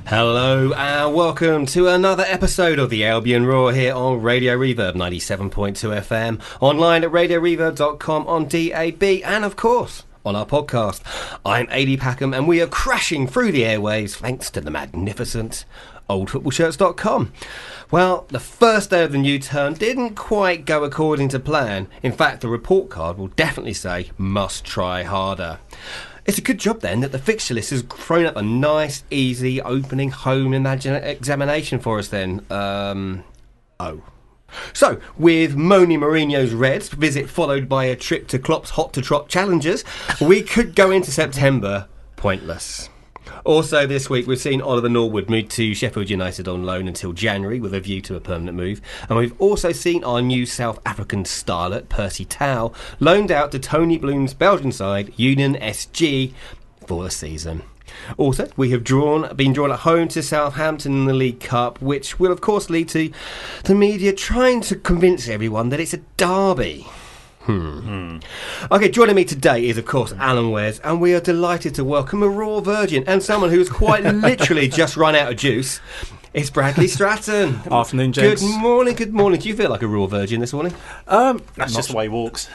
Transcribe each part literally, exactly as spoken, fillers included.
Hello and welcome to another episode of the Albion Roar here on Radio Reverb ninety-seven point two F M, online at radio reverb dot com, on D A B, and of course on our podcast. I'm A D Packham and we are crashing through the airwaves thanks to the magnificent old football shirts dot com. Well, the first day of the new term didn't quite go according to plan. In fact, the report card will definitely say must try harder. It's a good job then that the fixture list has thrown up a nice, easy opening home imagine- examination for us then. Um, oh. So, with Moni Mourinho's Reds visit followed by a trip to Klopp's Hot to Trot Challengers, we could go into September pointless. Also this week we've seen Oliver Norwood move to Sheffield United on loan until January with a view to a permanent move, and we've also seen our new South African starlet Percy Tau loaned out to Tony Bloom's Belgian side Union S G for the season. Also, we have drawn been drawn at home to Southampton in the League Cup, which will of course lead to the media trying to convince everyone that it's a derby. Hmm. hmm. Okay, joining me today is, of course, Alan Wes, and we are delighted to welcome a raw virgin and someone who's quite literally just run out of juice. It's Bradley Stratton. Afternoon, gents. Good morning, good morning. Do you feel like a raw virgin this morning? Um, That's just the way he walks.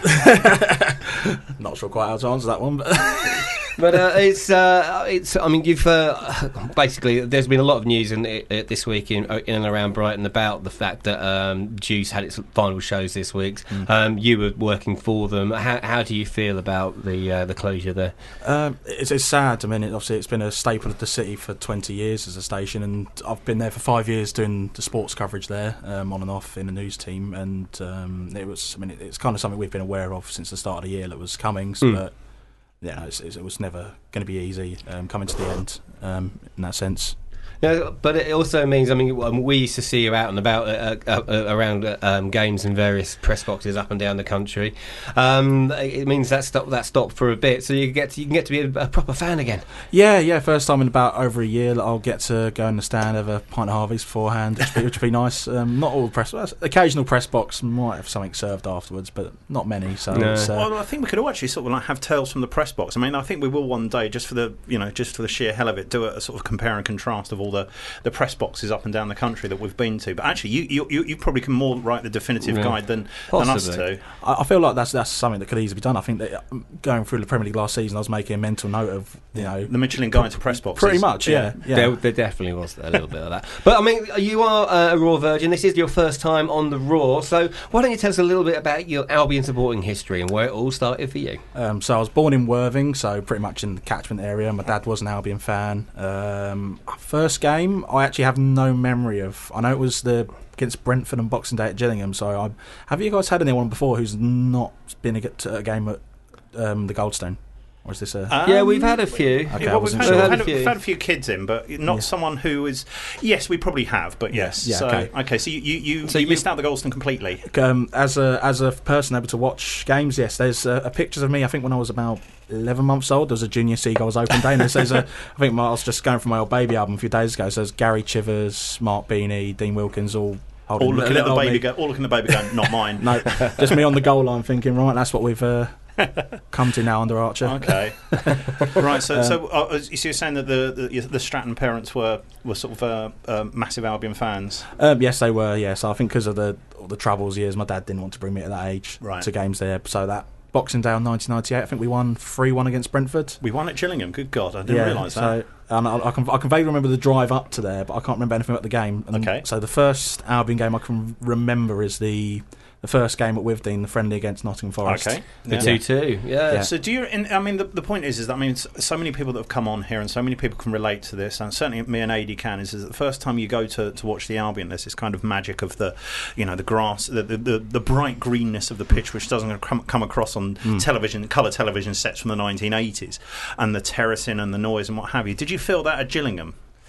Not sure quite how to answer that one, but... But uh, it's, uh, it's. I mean, you've uh, basically. There's been a lot of news in, uh, this week in, in and around Brighton about the fact that um, Juice had its final shows this week. Mm. Um, you were working for them. How, how do you feel about the uh, the closure there? Um, it's, it's sad. I mean, it, obviously, it's been a staple of the city for twenty years as a station, and I've been there for five years doing the sports coverage there, um, on and off in the news team. And um, it was. I mean, it, it's kind of something we've been aware of since the start of the year that was coming. So mm. but, Yeah, it's, it's, it was never going to be easy um, coming to the end um, in that sense. Yeah, but it also means, I mean, we used to see you out and about uh, uh, uh, around uh, um, games in various press boxes up and down the country. Um, it means that stopped that stopped for a bit, so you get to, you can get to be a, a proper fan again. Yeah, yeah. First time in about over a year that I'll get to go in the stand, have a pint of Harvey's beforehand, which would be, which would be nice. Um, not all press, occasional press box might have something served afterwards, but not many. So, no. it's, uh, well, I think we could all actually sort of like have tales from the press box. I mean, I think we will one day, just for the you know, just for the sheer hell of it, do a, a sort of compare and contrast of all the the press boxes up and down the country that we've been to. But actually, you you, you probably can more write the definitive yeah. guide than, than us two. I, I feel like that's that's something that could easily be done. I think that going through the Premier League last season, I was making a mental note of you know the Michelin guide to press boxes. Pretty much, yeah. yeah. yeah. There, there definitely was a little bit of that. But I mean, you are uh, a Raw virgin. This is your first time on the Raw, so why don't you tell us a little bit about your Albion supporting history and where it all started for you? Um, so I was born in Worthing, so pretty much in the catchment area. My dad was an Albion fan. Um, first game, I actually have no memory of. I know it was the against Brentford on Boxing Day at Gillingham. So I, have you guys had anyone before who's not been a, to a game at um, the Goldstone? Or is this a... Um, yeah, we've had a few. Okay, well, we've, had, sure. we've, had a, we've had a few kids in, but not yeah. someone who is... Yes, we probably have, but yes. Yeah, so, okay. okay, so you, you, you, so you you missed out the Goldstone completely. Um, as a as a person able to watch games, yes, there's uh, pictures of me, I think when I was about eleven months old, there was a Junior Seagulls Open Day, and it says, uh, I think I was just going from my old Baby album a few days ago, it says Gary Chivers, Mark Beanie, Dean Wilkins, all... All looking at the baby, go, all looking at the baby going, not mine. No, just me on the goal line thinking, right, that's what we've uh, come to now under Archer. Okay, right. So, um, so, uh, so you're saying that the, the the Stratton parents were were sort of uh, uh, massive Albion fans? Um, yes, they were. Yes, I think because of the all the troubles years, my dad didn't want to bring me at that age right. to games there. So that Boxing Day on nineteen ninety-eight, I think we won three one against Brentford. We won at Gillingham. Good God, I didn't yeah, realise that. So, and I, I can I can vaguely remember the drive up to there, but I can't remember anything about the game. And okay. So the first Albion game I can remember is the the first game at Withdean, the friendly against Nottingham Forest. Okay. The two two. Yeah. yeah. So do you? In, I mean, the, the point is, is that I mean, so many people that have come on here, and so many people can relate to this, and certainly me and A D can. Is, is that the first time you go to, to watch the Albion, there's this kind of magic of the, you know, the grass, the the, the, the bright greenness of the pitch, which doesn't come, come across on mm. television, colour television sets from the nineteen eighties, and the terracing and the noise and what have you. Did you feel that at Gillingham?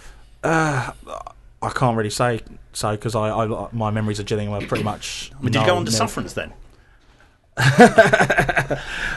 Uh, I can't really say so because I, I my memories of Gillingham are pretty much. I mean, did you go on to Sufferance then?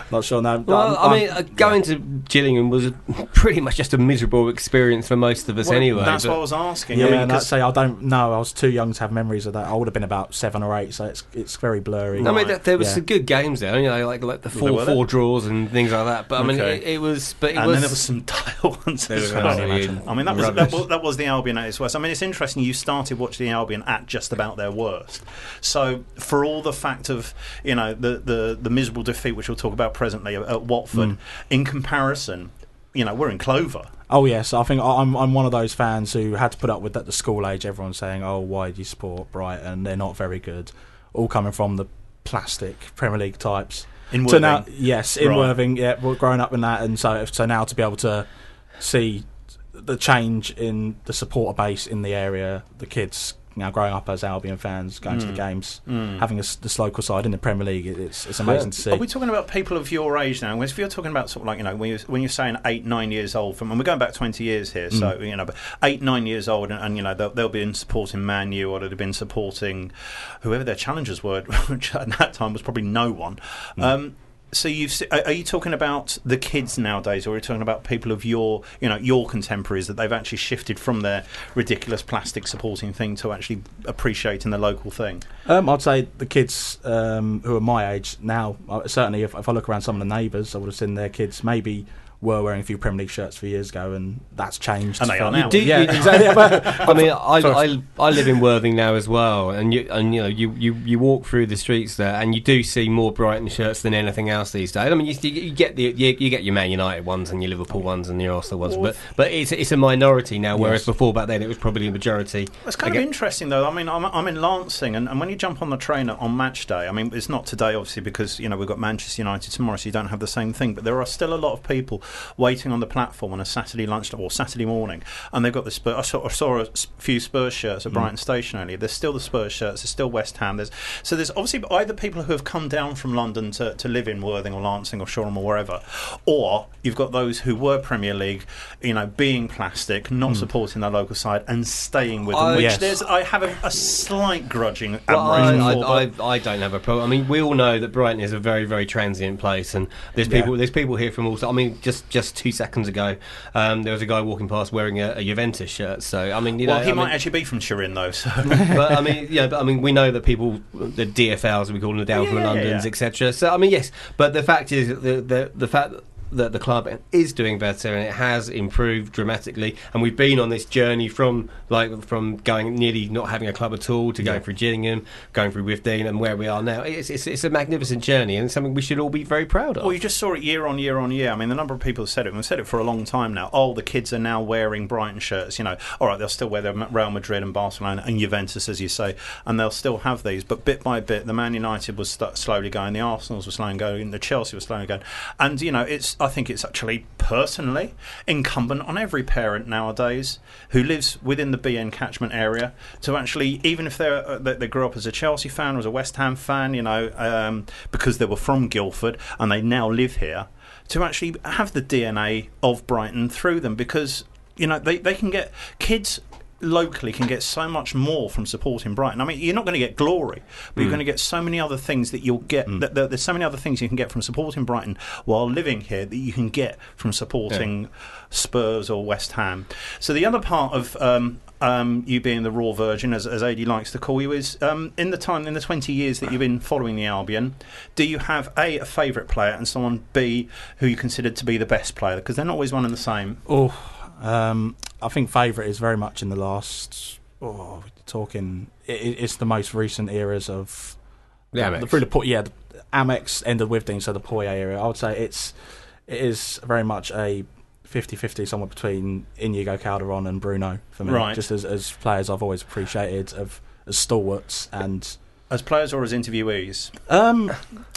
Not sure. No. Well, I'm, I mean, I'm, uh, going yeah. to Gillingham was a, pretty much just a miserable experience for most of us well, anyway. That's but what I was asking. Yeah, I mean, and I'd say I don't know. I was too young to have memories of that. I would have been about seven or eight, so it's it's very blurry. I mean, there, there was yeah. some good games there, you know, like like the four four draws and things like that. But I mean, Okay. it, it was. But it and was, then there was some dire ones as I well. can imagine. I mean, that was, that was that was the Albion at its worst. I mean, it's interesting. You started watching the Albion at just about their worst. So, for all the fact of you know the the, the miserable defeat, which we'll talk about presently at, at Watford, mm. in comparison, you know, we're in clover. Oh yes, I think I'm I'm one of those fans who had to put up with at the school age. Everyone saying, "Oh, why do you support Brighton? They're not very good." All coming from the plastic Premier League types. In Worthing, so now, yes, in right. Worthing, yeah, we're growing up in that, and so so now to be able to see the change in the supporter base in the area, the kids now growing up as Albion fans, going mm. to the games, mm. having a, this local side in the Premier League, it's it's amazing yeah. to see. Are we talking about people of your age now? If you're talking about sort of like you know when you're, when you're saying eight, nine years old, from and we're going back twenty years here, mm. so you know, but eight, nine years old, and, and you know they'll, they'll be supporting Man U, or they'd have been supporting whoever their challengers were, which at that time was probably no one. Mm. Um, So you've are you talking about the kids nowadays, or are you talking about people of your you know your contemporaries that they've actually shifted from their ridiculous plastic supporting thing to actually appreciating the local thing? Um, I'd say the kids um, who are my age now. Certainly, if, if I look around some of the neighbours, I would have seen their kids maybe were wearing a few Premier League shirts a few years ago, and that's changed. And they are now. You do, yeah, you, exactly. I mean, I, I I live in Worthing now as well, and you and you know you, you, you walk through the streets there, and you do see more Brighton shirts than anything else these days. I mean, you, you get the you, you get your Man United ones and your Liverpool ones and your Arsenal ones, but but it's it's a minority now, whereas yes. before back then it was probably a majority. It's kind Again, of interesting though. I mean, I'm, I'm in Lancing, and, and when you jump on the train on match day, I mean, it's not today obviously because you know we've got Manchester United tomorrow, so you don't have the same thing. But there are still a lot of people waiting on the platform on a Saturday lunch or Saturday morning, and they've got the Spurs. I saw, I saw a few Spurs shirts at mm. Brighton Station earlier. There's still the Spurs shirts. There's still West Ham. There's so there's obviously either people who have come down from London to, to live in Worthing or Lancing or Shoreham or wherever, or you've got those who were Premier League, you know, being plastic, not mm. supporting their local side and staying with them. I, which yes. there's I have a, a slight grudging well, admiration I, for. I, I, I don't have a problem. I mean, we all know that Brighton is a very very transient place, and there's people yeah. there's people here from all. I mean, just just two seconds ago. Um, there was a guy walking past wearing a, a Juventus shirt. So I mean, you know, well, he I might mean, actually be from Turin, though. So. but I mean, yeah, but I mean, we know that people, the D F Ls, we call them the down yeah, from yeah, Londons, yeah. et cetera. So I mean, yes, but the fact is, the the the fact. that the club is doing better and it has improved dramatically, and we've been on this journey from like from going nearly not having a club at all to going yeah. through Gillingham, going through Withdean, and where we are now. It's, it's it's a magnificent journey and something we should all be very proud of. Well, you just saw it year on year on year. I mean, the number of people have said it, and we've said it for a long time now. Oh, the kids are now wearing Brighton shirts. You know, all right, they'll still wear their Real Madrid and Barcelona and Juventus, as you say, and they'll still have these. But bit by bit, the Man United was st- slowly going, the Arsenals were slowly going, the Chelsea was slowly going, and you know, it's I think it's actually personally incumbent on every parent nowadays who lives within the B N catchment area to actually, even if they're, uh, they, they grew up as a Chelsea fan or as a West Ham fan, you know, um, because they were from Guildford and they now live here, to actually have the D N A of Brighton through them, because you know they, they can get kids locally can get so much more from supporting Brighton. I mean, you're not going to get glory, but mm. you're going to get so many other things that you'll get. Mm. That, that there's so many other things you can get from supporting Brighton while living here that you can get from supporting yeah. Spurs or West Ham. So the other part of um, um, you being the raw virgin, as, as A D likes to call you, is um, in the time in the twenty years that you've been following the Albion, do you have a a favourite player and someone B who you consider to be the best player? Because they're not always one and the same. Oh. Um, I think favourite is very much in the last. Oh, talking. It, it's the most recent eras of the Amex. The, through the yeah, the Amex ended with Dean, so the Poyet era. I would say it's it is very much a fifty-fifty, somewhere between Inigo Calderon and Bruno for me. Right. Just as as players I've always appreciated of as stalwarts and as players or as interviewees. Um.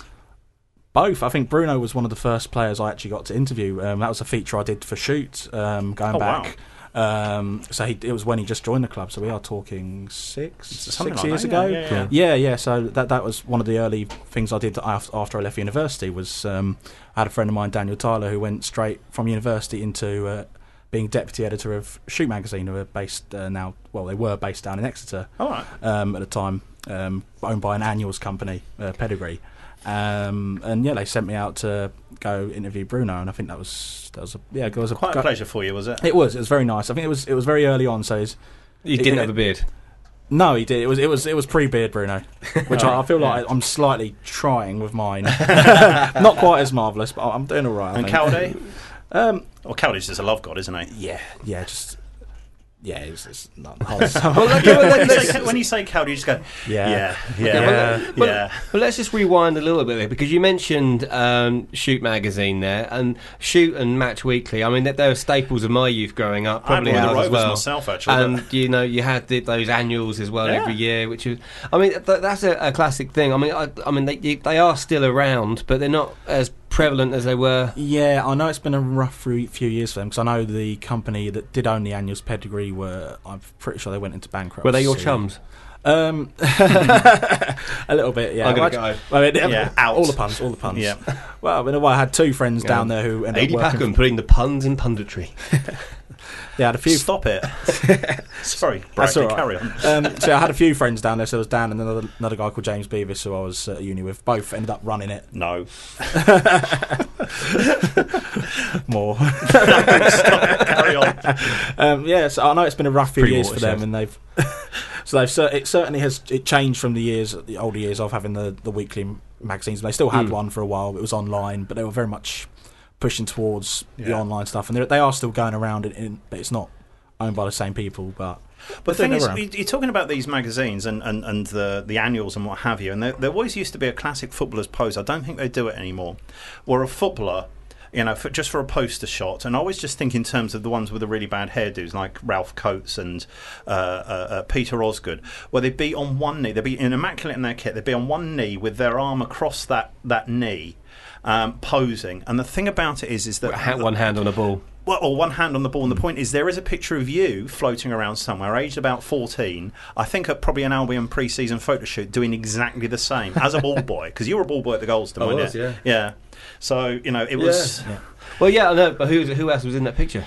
Both. I think Bruno was one of the first players I actually got to interview. Um, that was a feature I did for Shoot, um, going oh, back. Wow. Um, so he, it was when he just joined the club. So we are talking six, Something six like years that, ago. Yeah yeah, yeah, yeah, yeah. So that that was one of the early things I did after, after I left university. Was um, I had a friend of mine, Daniel Tyler, who went straight from university into uh, being deputy editor of Shoot magazine, who are based uh, now. Well, they were based down in Exeter. All right. Um, at the time. um, owned by an annuals company, uh, Pedigree. Um, and yeah, they sent me out to go interview Bruno, and I think that was that was a, yeah, it was a, Quite a pleasure for you, was it? It was. It was very nice. I think it was it was very early on. So he's, You didn't it, have a beard. No, he did. It was it was it was pre-beard Bruno, which I, I feel like I'm slightly trying with mine. Not quite as marvellous, but I'm doing all right. I And think. Caldy? Um, Well, Caldy's just a love god, isn't he? yeah, yeah, just yeah, it's, it's not hard. to Well, like, Yeah, well, when, you let's- say, when you say Caldy, you just go, Yeah. yeah, yeah, Yeah, yeah. well, yeah. Well, let's just rewind a little bit there, because you mentioned um, Shoot magazine there, and Shoot and Match Weekly. I mean, they, they were staples of my youth growing up, probably I bought ours the as Rovers well. myself, actually. And you know, you had the, those annuals as well Yeah. every year, which was, I mean, th- that's a, a classic thing. I mean, I, I mean, they you, they are still around, but they're not as prevalent as they were. Yeah, I know it's been a rough few few years for them, because I know the company that did own the annuals, Pedigree, were I'm pretty sure they went into bankruptcy. Were they your chums? Um, a little bit, yeah. I'm gonna Well, go. I mean, Yeah, out. all the puns, all the puns. Yeah. Well, I mean, well, I had two friends Yeah. down there who ended Adi up working. Packham putting the puns in punditry. Yeah, I had a few. Stop it. Sorry, That's Bradley, all right. carry on. Um, so I had a few friends down there. So there was Dan and another, another guy called James Beavis, who I was at uni with. Both ended up running it No. more. Stop, carry on. um, yeah, so I know it's been a rough few Pretty years for them, watershed. and they've. So they've cer- it certainly has it changed from the years, the older years of having the, the weekly magazines. They still had Mm. one for a while. It was online, but they were very much pushing towards the Yeah. online stuff, and they're- they are still going around. In, in, but it's not owned by the same people. But But the they're thing is, around. you- you're talking about these magazines and, and, and the, the annuals and what have you, and there, there always used to be a classic footballer's pose. I don't think they do it anymore. Where a footballer, you know, for, just for a poster shot, and I always just think in terms of the ones with the really bad hairdos, like Ralph Coates and uh, uh, uh, Peter Osgood, where they'd be on one knee, they'd be in immaculate in their kit, they'd be on one knee with their arm across that, that knee, um, posing. And the thing about it is, is that Ha- One hand on a ball. well, or one hand on the ball, and the point is there is a picture of you floating around somewhere, aged about fourteen, I think at probably an Albion pre-season photo shoot, doing exactly the same as a ball boy, because you were a ball boy at the Goldston, I weren't was, you? yeah. Yeah. So, you know, it was... Yeah. Well, yeah, I know, but who who else was in that picture?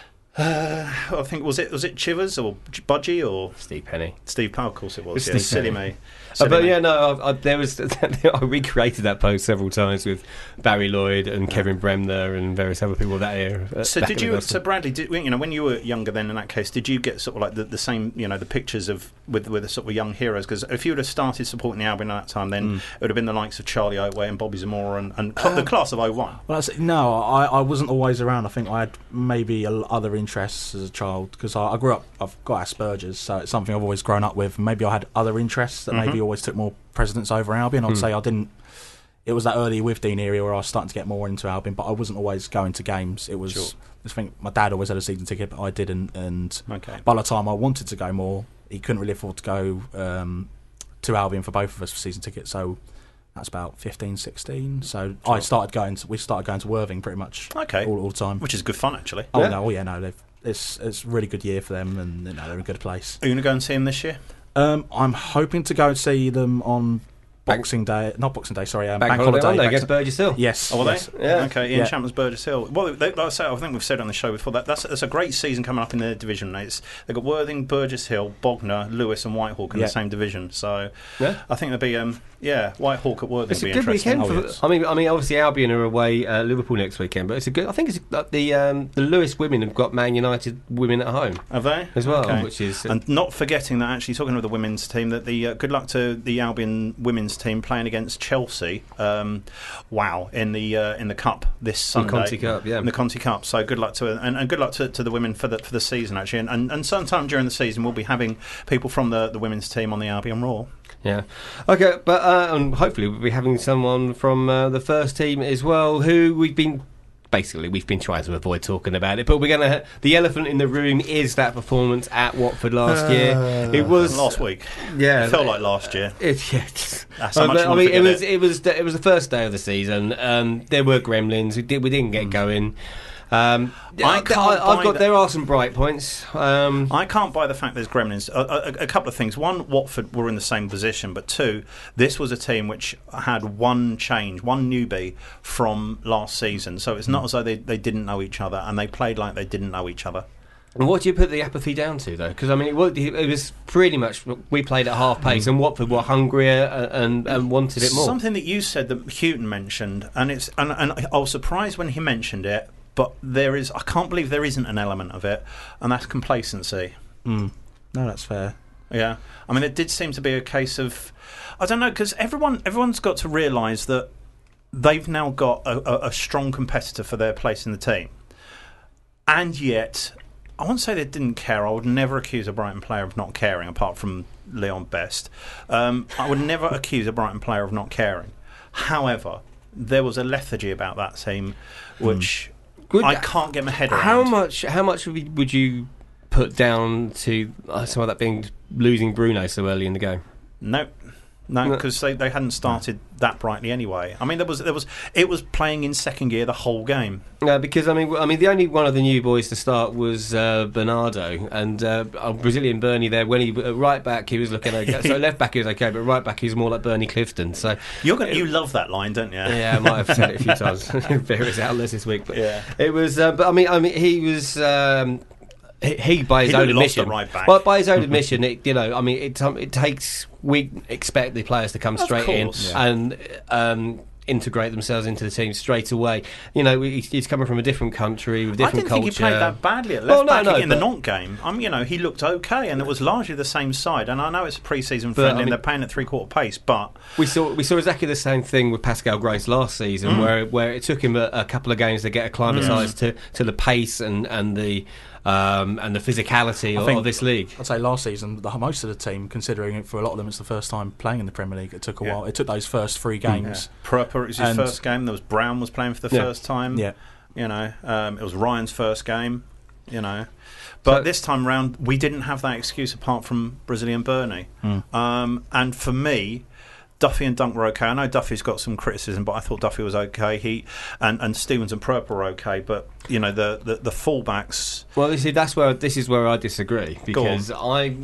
Uh, I think, was it was it Chivers or Budgie or Steve Penny. Steve Powell? Of course it was. It's Yeah, Steve silly Penny. me. Uh, Silly but me. yeah, no, I, I, there was. I recreated that post several times with Barry Lloyd and Kevin Bremner and various other people that year. uh, So back did in the you? Gospel. So Bradley, did, you know, when you were younger, then in that case, did you get sort of like the, the same, you know, the pictures of with with the sort of young heroes? Because if you would have started supporting the Albion at that time, then Mm. it would have been the likes of Charlie Oatway and Bobby Zamora and, and cl- the class of oh one. Well, that's, no, I, I wasn't always around. I think I had maybe a, other interests as a child, because I, I grew up. I've got Asperger's, so it's something I've always grown up with. Maybe I had other interests that Mhm. maybe always took more precedence over Albion. I'd Hmm. say I didn't. It was that early with Dean area where I was starting to get more into Albion, but I wasn't always going to games. It was. Sure. I think my dad always had a season ticket, but I didn't. And Okay. by the time I wanted to go more, he couldn't really afford to go um, to Albion for both of us for season tickets. So that's about fifteen, sixteen. So I Sure. started going. To, we started going to Worthing pretty much Okay. all, all the time. Which is good fun, actually. Oh Yeah. no, oh yeah, no, they've, it's it's a really good year for them, and you know, they're in a good place. Are you going to go and see him this year? Um, I'm hoping to go and see them on Bank- Boxing Day, not Boxing Day, sorry, um, Bank, bank, holiday, holiday. Monday bank- against Burgess Hill. yes, Oh, were yes. they? Yeah. Okay, Ian Yeah. Chapman's Burgess Hill. Well, they, like I say, I think we've said on the show before that that's, that's a great season coming up in the division. It's, they've got Worthing, Burgess Hill, Bognor, Lewis, and Whitehawk in Yeah. the same division. So Yeah. I think there'll be, um, yeah, Whitehawk at Worthing It's will a be good interesting. weekend. Oh, For, yes. I mean, I mean, obviously Albion are away uh, Liverpool next weekend, but it's a good. I think it's uh, the um, the Lewis women have got Man United women at home Have they? as well, Okay. which is And not forgetting that, actually, talking with the women's team, that the uh, good luck to the Albion women's team playing against Chelsea. Um, wow, in the uh, in the cup this the Sunday. Conti Cup. Yeah, In the Conti Cup, so good luck to and, and good luck to, to the women for the for the season actually, and, and and sometime during the season we'll be having people from the, the women's team on the Albion Raw. yeah. Okay, but uh, and hopefully we'll be having someone from uh, the first team as well, who we've been. Basically, we've been trying to avoid talking about it, but we're going to. The elephant in the room is that performance at Watford last year. It was Last week, yeah, it felt like last year. It, yeah, just- That's how I much you mean, wanna it forget was it. it was the, it was the first day of the season. Um, there were gremlins. We did we didn't get going. Um, I I, can't I, have buy got that- there are some bright points. Um, I can't buy the fact there's gremlins. A, a, a couple of things. One, Watford were in the same position, but two, this was a team which had one change, one newbie from last season. So it's not as though they, they didn't know each other, and they played like they didn't know each other. And what do you put the apathy down to, though? Because I mean, it was, it was pretty much we played at half pace, and Watford were hungrier and, and wanted it more. Something that you said that Houghton mentioned, and it's and, and I was surprised when he mentioned it, but there is I can't believe there isn't an element of it, and that's complacency. Mm. No, that's fair. Yeah, I mean, it did seem to be a case of I don't know, because everyone everyone's got to realise that they've now got a, a, a strong competitor for their place in the team, and yet. I won't say they didn't care. I would never accuse a Brighton player of not caring, apart from Leon Best. Um, I would never accuse a Brighton player of not caring. However, there was a lethargy about that team, which mm. I can't get my head around. How much? How much would you put down to uh, some of that being losing Bruno so early in the game? No. No, because they, they hadn't started that brightly anyway. I mean, there was there was it was playing in second gear the whole game. No, because I mean, I mean, the only one of the new boys to start was uh, Bernardo, and uh, Brazilian Bernie there. When he uh, right back, he was looking okay. So left back he was okay, but right back he was more like Bernie Clifton. So you're gonna, you love that line, don't you? Yeah, I might have said it a few times various outlets this week, but yeah, it was. Uh, but I mean, I mean, he was. Um, He, he, by his he own admission, right back. By, by his own admission, it, you know, I mean, it um, it takes we expect the players to come of straight course. in yeah. and um, integrate themselves into the team straight away. You know, he's, he's coming from a different country with different culture. I didn't culture. think he played that badly at left well, no, back no, in the but, Nantes game. I mean, you know, he looked okay, and it was largely the same side. And I know it's a pre-season but, friendly, I mean, and they're playing at three-quarter pace, but we saw we saw exactly the same thing with Pascal Gross last season, mm. where where it took him a, a couple of games to get acclimatised mm. to to the pace and and the. Um, and the physicality of, of this league. I'd say last season, the, most of the team, considering it for a lot of them, it's the first time playing in the Premier League. It took a yeah. while. It took those first three games. Yeah. Pröper, it was his and first game. There was Brown was playing for the yeah. first time. Yeah, you know, um, it was Ryan's first game. You know, but so, this time round, we didn't have that excuse apart from Brazilian Bernie. Mm. Um, and for me. Duffy and Dunk were okay. I know Duffy's got some criticism, but I thought Duffy was okay. He and, and Stevens and Pröper were okay, but you know the, the, the fullbacks. Well, you see, that's where this is where I disagree because I,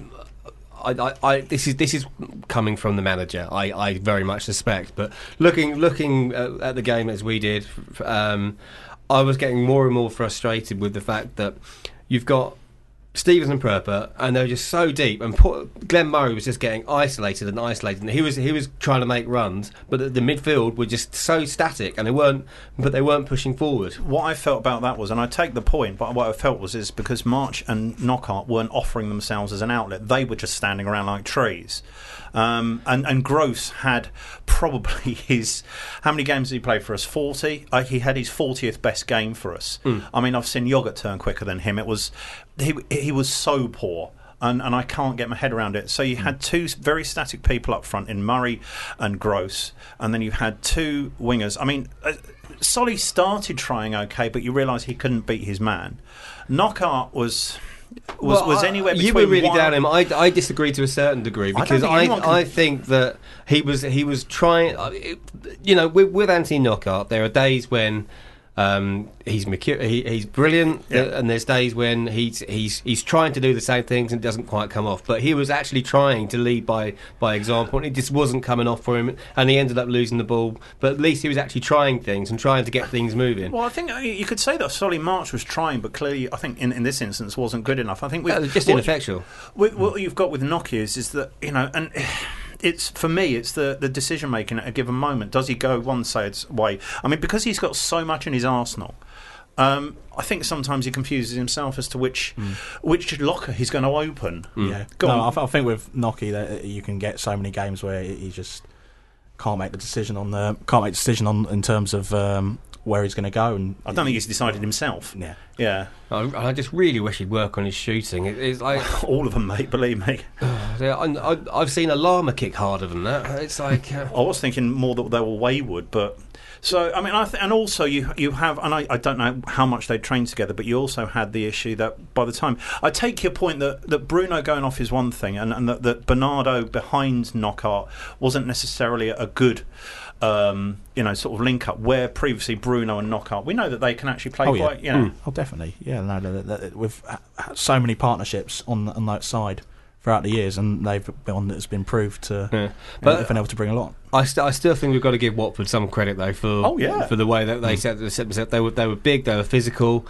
I, I, I, this is this is coming from the manager. I, I very much suspect, but looking looking at, at the game as we did, um, I was getting more and more frustrated with the fact that you've got. Stevens and Pröper, and they were just so deep. And poor, Glenn Murray was just getting isolated and isolated. And he was he was trying to make runs, but the, the midfield were just so static, and they weren't. But they weren't pushing forward. What I felt about that was, and I take the point, but what I felt was is because March and Knockaert weren't offering themselves as an outlet; they were just standing around like trees. Um, and, and Gross had probably his... How many games did he play for us? forty? Uh, he had his fortieth best game for us. Mm. I mean, I've seen Yoghurt turn quicker than him. It was He, he was so poor. And, and I can't get my head around it. So you mm. had two very static people up front in Murray and Gross. And then you had two wingers. I mean... Uh, Solly started trying okay, but you realise he couldn't beat his man. Knockaert was... Was, well, was anywhere between you were really one down him. I, I disagree to a certain degree because I I, I, I think that he was he was trying. You know, with, with Anthony Knockaert, there are days when um, he's mercur- he, he's brilliant, yeah. and there's days when he's he's he's trying to do the same things and it doesn't quite come off. But he was actually trying to lead by by example, and it just wasn't coming off for him, and he ended up losing the ball. But at least he was actually trying things and trying to get things moving. Well, I think you could say that Solly March was trying, but clearly, I think in, in this instance, wasn't good enough. I think we uh, just what, ineffectual. What, what you've got with Nokia is, is that you know, and it's for me, it's the, the decision making at a given moment. Does he go one side's way? I mean, because he's got so much in his arsenal. Um, I think sometimes he confuses himself as to which mm. which locker he's going to open. Mm. Yeah, Go no, on. I, th- I think with Nocky that you can get so many games where he just can't make the decision on the can't make the decision on in terms of um, where he's going to go. And I don't think he's decided himself. Yeah, yeah. I, I just really wish he'd work on his shooting. It, it's like all of them, mate. Believe me. Yeah, I, I, I've seen a llama kick harder than that. It's like uh, I was thinking more that they were wayward, but. So I mean, I th- and also you you have, and I, I don't know how much they trained together, but you also had the issue that by the time I take your point that, that Bruno going off is one thing, and, and that, that Bernardo behind Knockaert wasn't necessarily a good, um, you know, sort of link up. Where previously Bruno and Knockaert, we know that they can actually play oh, quite, yeah. you know, mm. oh definitely, yeah. No, that, that, with so many partnerships on on that side. throughout the years, and they've been one that's been proved to. Yeah. But But they've been able to bring a lot. I, st- I still think we've got to give Watford some credit though for Oh, yeah. for the way that they set, they set themselves. They were they were big, they were physical,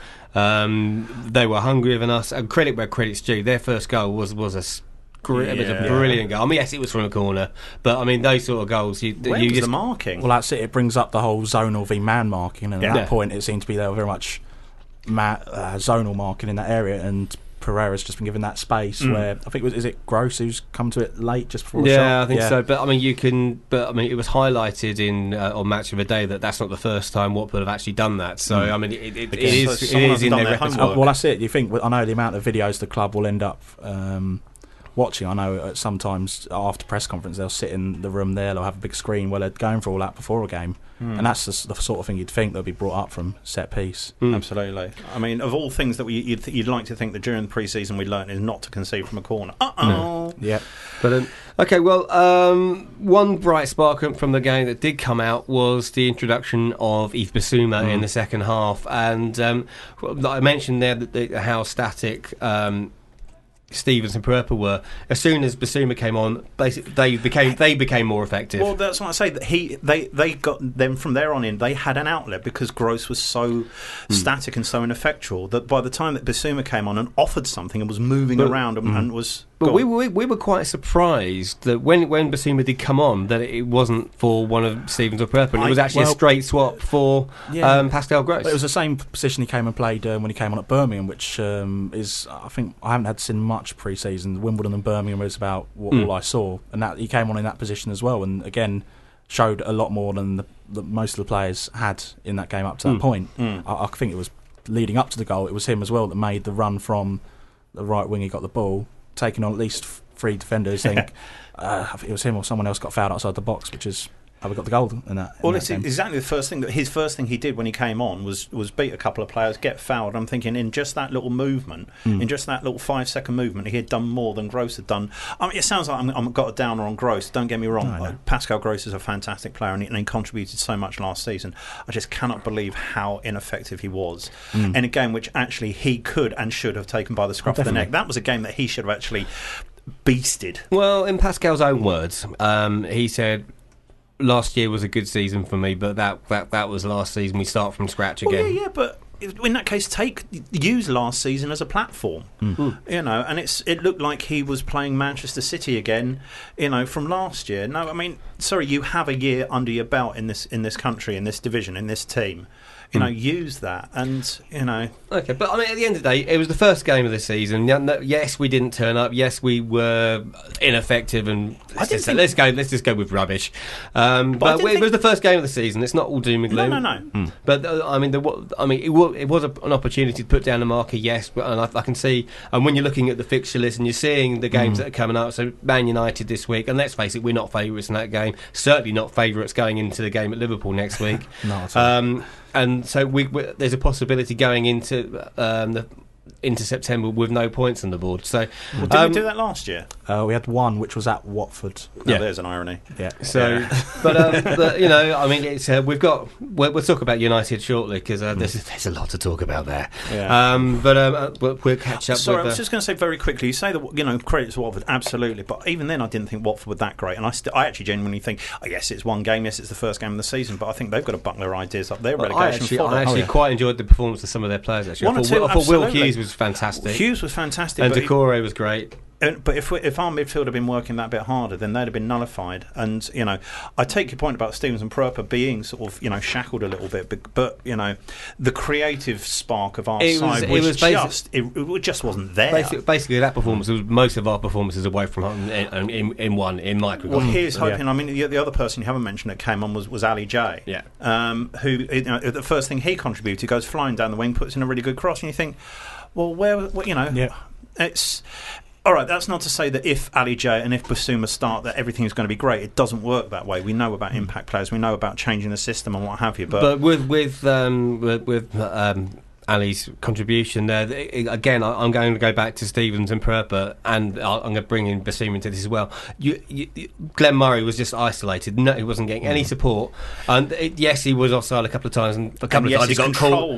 um, they were hungrier than us. And credit where credit's due. Their first goal was was a. Gr- It was a Yeah. brilliant goal. I mean, yes, it was from a corner, but I mean, those sort of goals, you, Where you was just the marking? Well, that's it. It brings up the whole zonal v man marking, and Yeah. at that Yeah. point, it seemed to be they were very much ma- uh, zonal marking in that area, and Pereira's just been given that space Mm. where I think it was is it Gross who's come to it late just before the yeah, shot? I think so. But I mean, you can. But I mean, it was highlighted in uh, on Match of the Day that that's not the first time Watford have actually done that. So Mm. I mean, it, it, it Because is so it someone is hasn't in done their their repertoire. homework. Uh, well, that's it. You think? I know the amount of videos the club will end up um, watching. I know uh, sometimes after press conference they'll sit in the room there. They'll have a big screen where they're going for all that before a game, Mm. and that's the, s- the sort of thing you'd think that'll be brought up from set piece. Mm. Absolutely. I mean, of all things that we, you'd, th- you'd like to think that during the pre-season we learned is not to concede from a corner. Uh-oh. No. Yeah, But um, okay, well, um, one bright spark from the game that did come out was the introduction of Yves Bissouma Mm. in the second half, and um, well, I mentioned there that the, how static. Um, Stevens and Perper were. As soon as Bissouma came on, basically they became they became more effective. Well, that's what I say. That he, they, they got them from there on in. They had an outlet because Gross was so static and so ineffectual that by the time that Bissouma came on and offered something and was moving But- around and, Mm. and was, But go we, on. we we were quite surprised that when when Bissouma did come on, that it wasn't for one of Stevens or Perper. and It I- was actually well- a straight swap for Yeah. um, Pascal Gross. But it was the same position he came and played uh, when he came on at Birmingham, which um, is I think I haven't had seen much pre-season. Wimbledon and Birmingham was about what, Mm. all I saw, and that he came on in that position as well, and again showed a lot more than the, the, most of the players had in that game up to that Mm. point. Mm. I, I think it was leading up to the goal. It was him as well that made the run from the right wing. He got the ball, taking on at least f- three defenders. I think uh, I think it was him or someone else got fouled outside the box, which is how we got the goal in that. in Well, that it's game. exactly the first thing that his first thing he did when he came on was was beat a couple of players, get fouled. I'm thinking in just that little movement, Mm. in just that little five second movement, he had done more than Gross had done. I mean, it sounds like I'm, I'm got a downer on Gross. Don't get me wrong, No, no. Like, Pascal Gross is a fantastic player and he, and he contributed so much last season. I just cannot believe how ineffective he was Mm. in a game which actually he could and should have taken by the scruff Oh, of the neck. definitely. That was a game that he should have actually beasted. Well, in Pascal's own words, um, he said, "Last year was a good season for me, but that, that, that was last season. We start from scratch Well, again." yeah, yeah, but in that case, take use last season as a platform. Mm. You know, and it's it looked like he was playing Manchester City again. You know, from last year. No, I mean, sorry, you have a year under your belt in this in this country, in this division, in this team. You know, use that, and you know, Okay, but I mean, at the end of the day, it was the first game of the season. Yeah, no- Yes, we didn't turn up. Yes, we were ineffective, and I let's, didn't just, think- let's go. Let's just go with rubbish. Um, But I but didn't it think- was the first game of the season. It's not all doom and no, gloom. no, no. But uh, I mean, the, wa- I mean, it was, it was a, an opportunity to put down a marker, yes. But and I, I can see, and when you're looking at the fixture list and you're seeing the games Mm. that are coming up, so Man United this week, and let's face it, we're not favourites in that game. Certainly not favourites going into the game at Liverpool next week. No, at all. um, and so we, we, there's a possibility going into um, the into September with no points on the board. So, Well, did um, we do that last year? Uh, we had one which was at Watford. No, yeah. there's an irony. Yeah. So, Yeah. but, um, but you know, I mean, it's uh, we've got we'll, we'll talk about United shortly because uh, there's there's a lot to talk about there. Yeah. Um, but um, uh, we'll, we'll catch up. Sorry, with, I was uh, just going to say very quickly. You say that you know credit to Watford, absolutely, but even then, I didn't think Watford were that great, and I, st- I actually genuinely think, oh, yes, it's one game, yes, it's the first game of the season, but I think they've got to buck their ideas up. Their well, I relegation actually, fodder. I actually Oh, yeah. quite enjoyed the performance of some of their players. Actually, One I or thought, two, Will- I thought Will absolutely. Hughes was fantastic, Hughes was fantastic, and but, he- Decore was great. and- but if we, if our midfield had been working that bit harder, then they'd have been nullified. And you know, I take your point about Stevens and Perper being sort of you know shackled a little bit, but, but you know, the creative spark of our It was- side it was, was basi- just it, it just wasn't there. Basically, basically, that performance was most of our performances away from home in, in, in one in micro. Well, here's Yeah. hoping. I mean, the, the other person you haven't mentioned that came on was, was Ali J. Yeah. Um, who you know, the first thing he contributed goes flying down the wing, puts in a really good cross, and you think, well, where, what, you know, Yeah. it's all right. That's not to say that if Ali J and if Bissouma start, that everything is going to be great. It doesn't work that way. We know about impact players. We know about changing the system and what have you. But, But with with um, with, with um, Ali's contribution there, th- again, I- I'm going to go back to Stevens and Perper, and I'll- I'm going to bring in Bassoum into this as well. You, you, you- Glenn Murray was just isolated. No, he wasn't getting any support. And it, yes, he was offside a couple of times, and a couple and of yes, times he his got control. caught.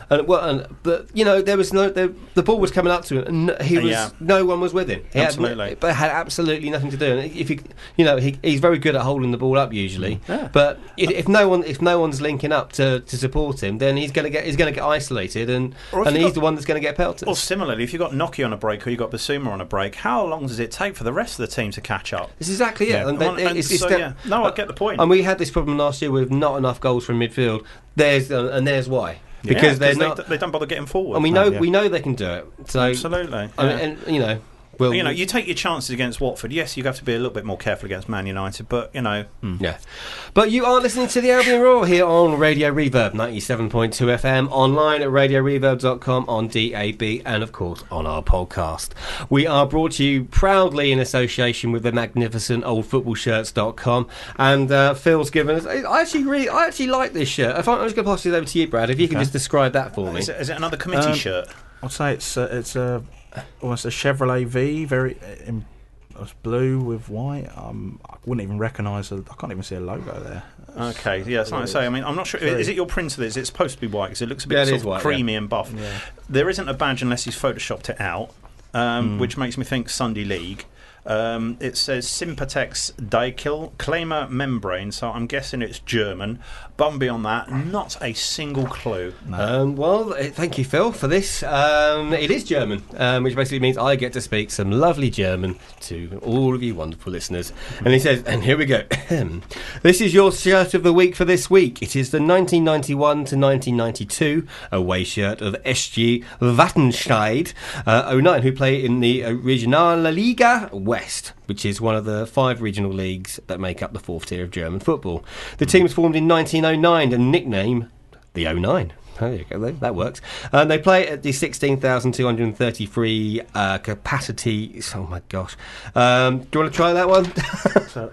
And well, and, but you know, there was no the, the ball was coming up to him, and he was Yeah. no one was with him. He Absolutely. had, but had absolutely nothing to do. And if you, you know, he, he's very good at holding the ball up usually. Yeah. But if, if no one, if no one's linking up to, to support him, then he's going to get he's going to get isolated, and Or if and you he's got- the one that's going to get pelted. Or similarly, if you've got Noki on a break or you've got Basuma on a break, how long does it take for the rest of the team to catch up? It's exactly it. Yeah. And, Well, they- and it's, it's so, that- yeah. No, I get the point. And we had this problem last year with not enough goals from midfield. There's uh, and there's why. Because Yeah, they're they, not, they don't bother getting forward. and we know yeah. we know they can do it. So Absolutely. I mean, yeah. and you know, well, you know, you take your chances against Watford. Yes, you have to be a little bit more careful against Man United, but you know, yeah. But you are listening to the Albion Roar here on Radio Reverb ninety-seven point two F M, online at radio reverb dot com, on D A B, and of course on our podcast. We are brought to you proudly in association with the magnificent old football shirts dot com, and uh, Phil's given us. I actually really, I actually like this shirt. If I, I'm just going to pass it over to you, Brad. If you can Okay. just describe that for me. is it, is it another committee Um, shirt? I'd say it's uh, it's a almost a Chevrolet V, very uh, in, it's blue with white. Um, I wouldn't even recognise. I can't even see a logo there. Okay, yeah, it's like I say. I mean, I'm not sure. Very- Is it your printer? That is it's supposed to be white because it looks a bit Yeah, it sort is of white, creamy and buff. Yeah. There isn't a badge unless he's photoshopped it out, um, Mm. which makes me think Sunday League. Um, it says Sympatex Diclaimer membrane, so I'm guessing it's German. But beyond that, not a single clue. Um, well, uh, thank you, Phil, for this. Um, it is German, um, which basically means I get to speak some lovely German to all of you wonderful listeners. And he says, and here we go. This is your shirt of the week for this week. It is the nineteen ninety-one to nineteen ninety-two away shirt of S G Wattenscheid uh, oh nine, who play in the Regionalliga West, which is one of the five regional leagues that make up the fourth tier of German football. The team was formed in nineteen oh nine and nicknamed the oh nine. There you go, that works. And they play at the sixteen thousand two hundred thirty-three uh, capacity. Oh my gosh. Um, do you want to try that one? So,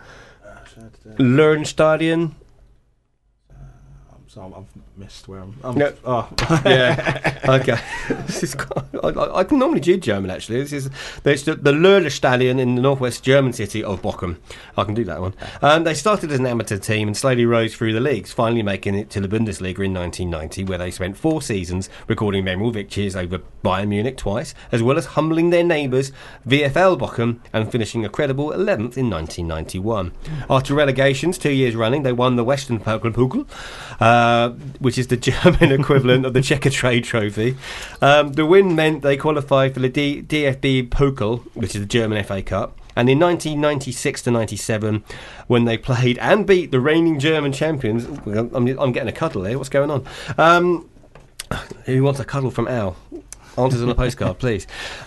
Lernstadion. so I've missed where I'm. I'm No. Oh, Yeah. Okay. This is quite, I, I can normally do German actually. This is there's the, the Lernstadion in the northwest German city of Bochum. I can do that one. Um, they started as an amateur team and slowly rose through the leagues, finally making it to the Bundesliga in nineteen ninety, where they spent four seasons recording memorable victories over Bayern Munich twice, as well as humbling their neighbours VfL Bochum and finishing a credible eleventh in nineteen ninety-one. After relegations two years running, they won the Western Pokal, uh, which is the German equivalent of the Checkatrade Trophy. Um, the win meant they qualified for the D- DFB Pokal, which is the German F A Cup. And in nineteen ninety-six to ninety-seven, when they played and beat the reigning German champions, I'm, I'm getting a cuddle here. What's going on? Um, who wants a cuddle from Al? Answers on a postcard, please.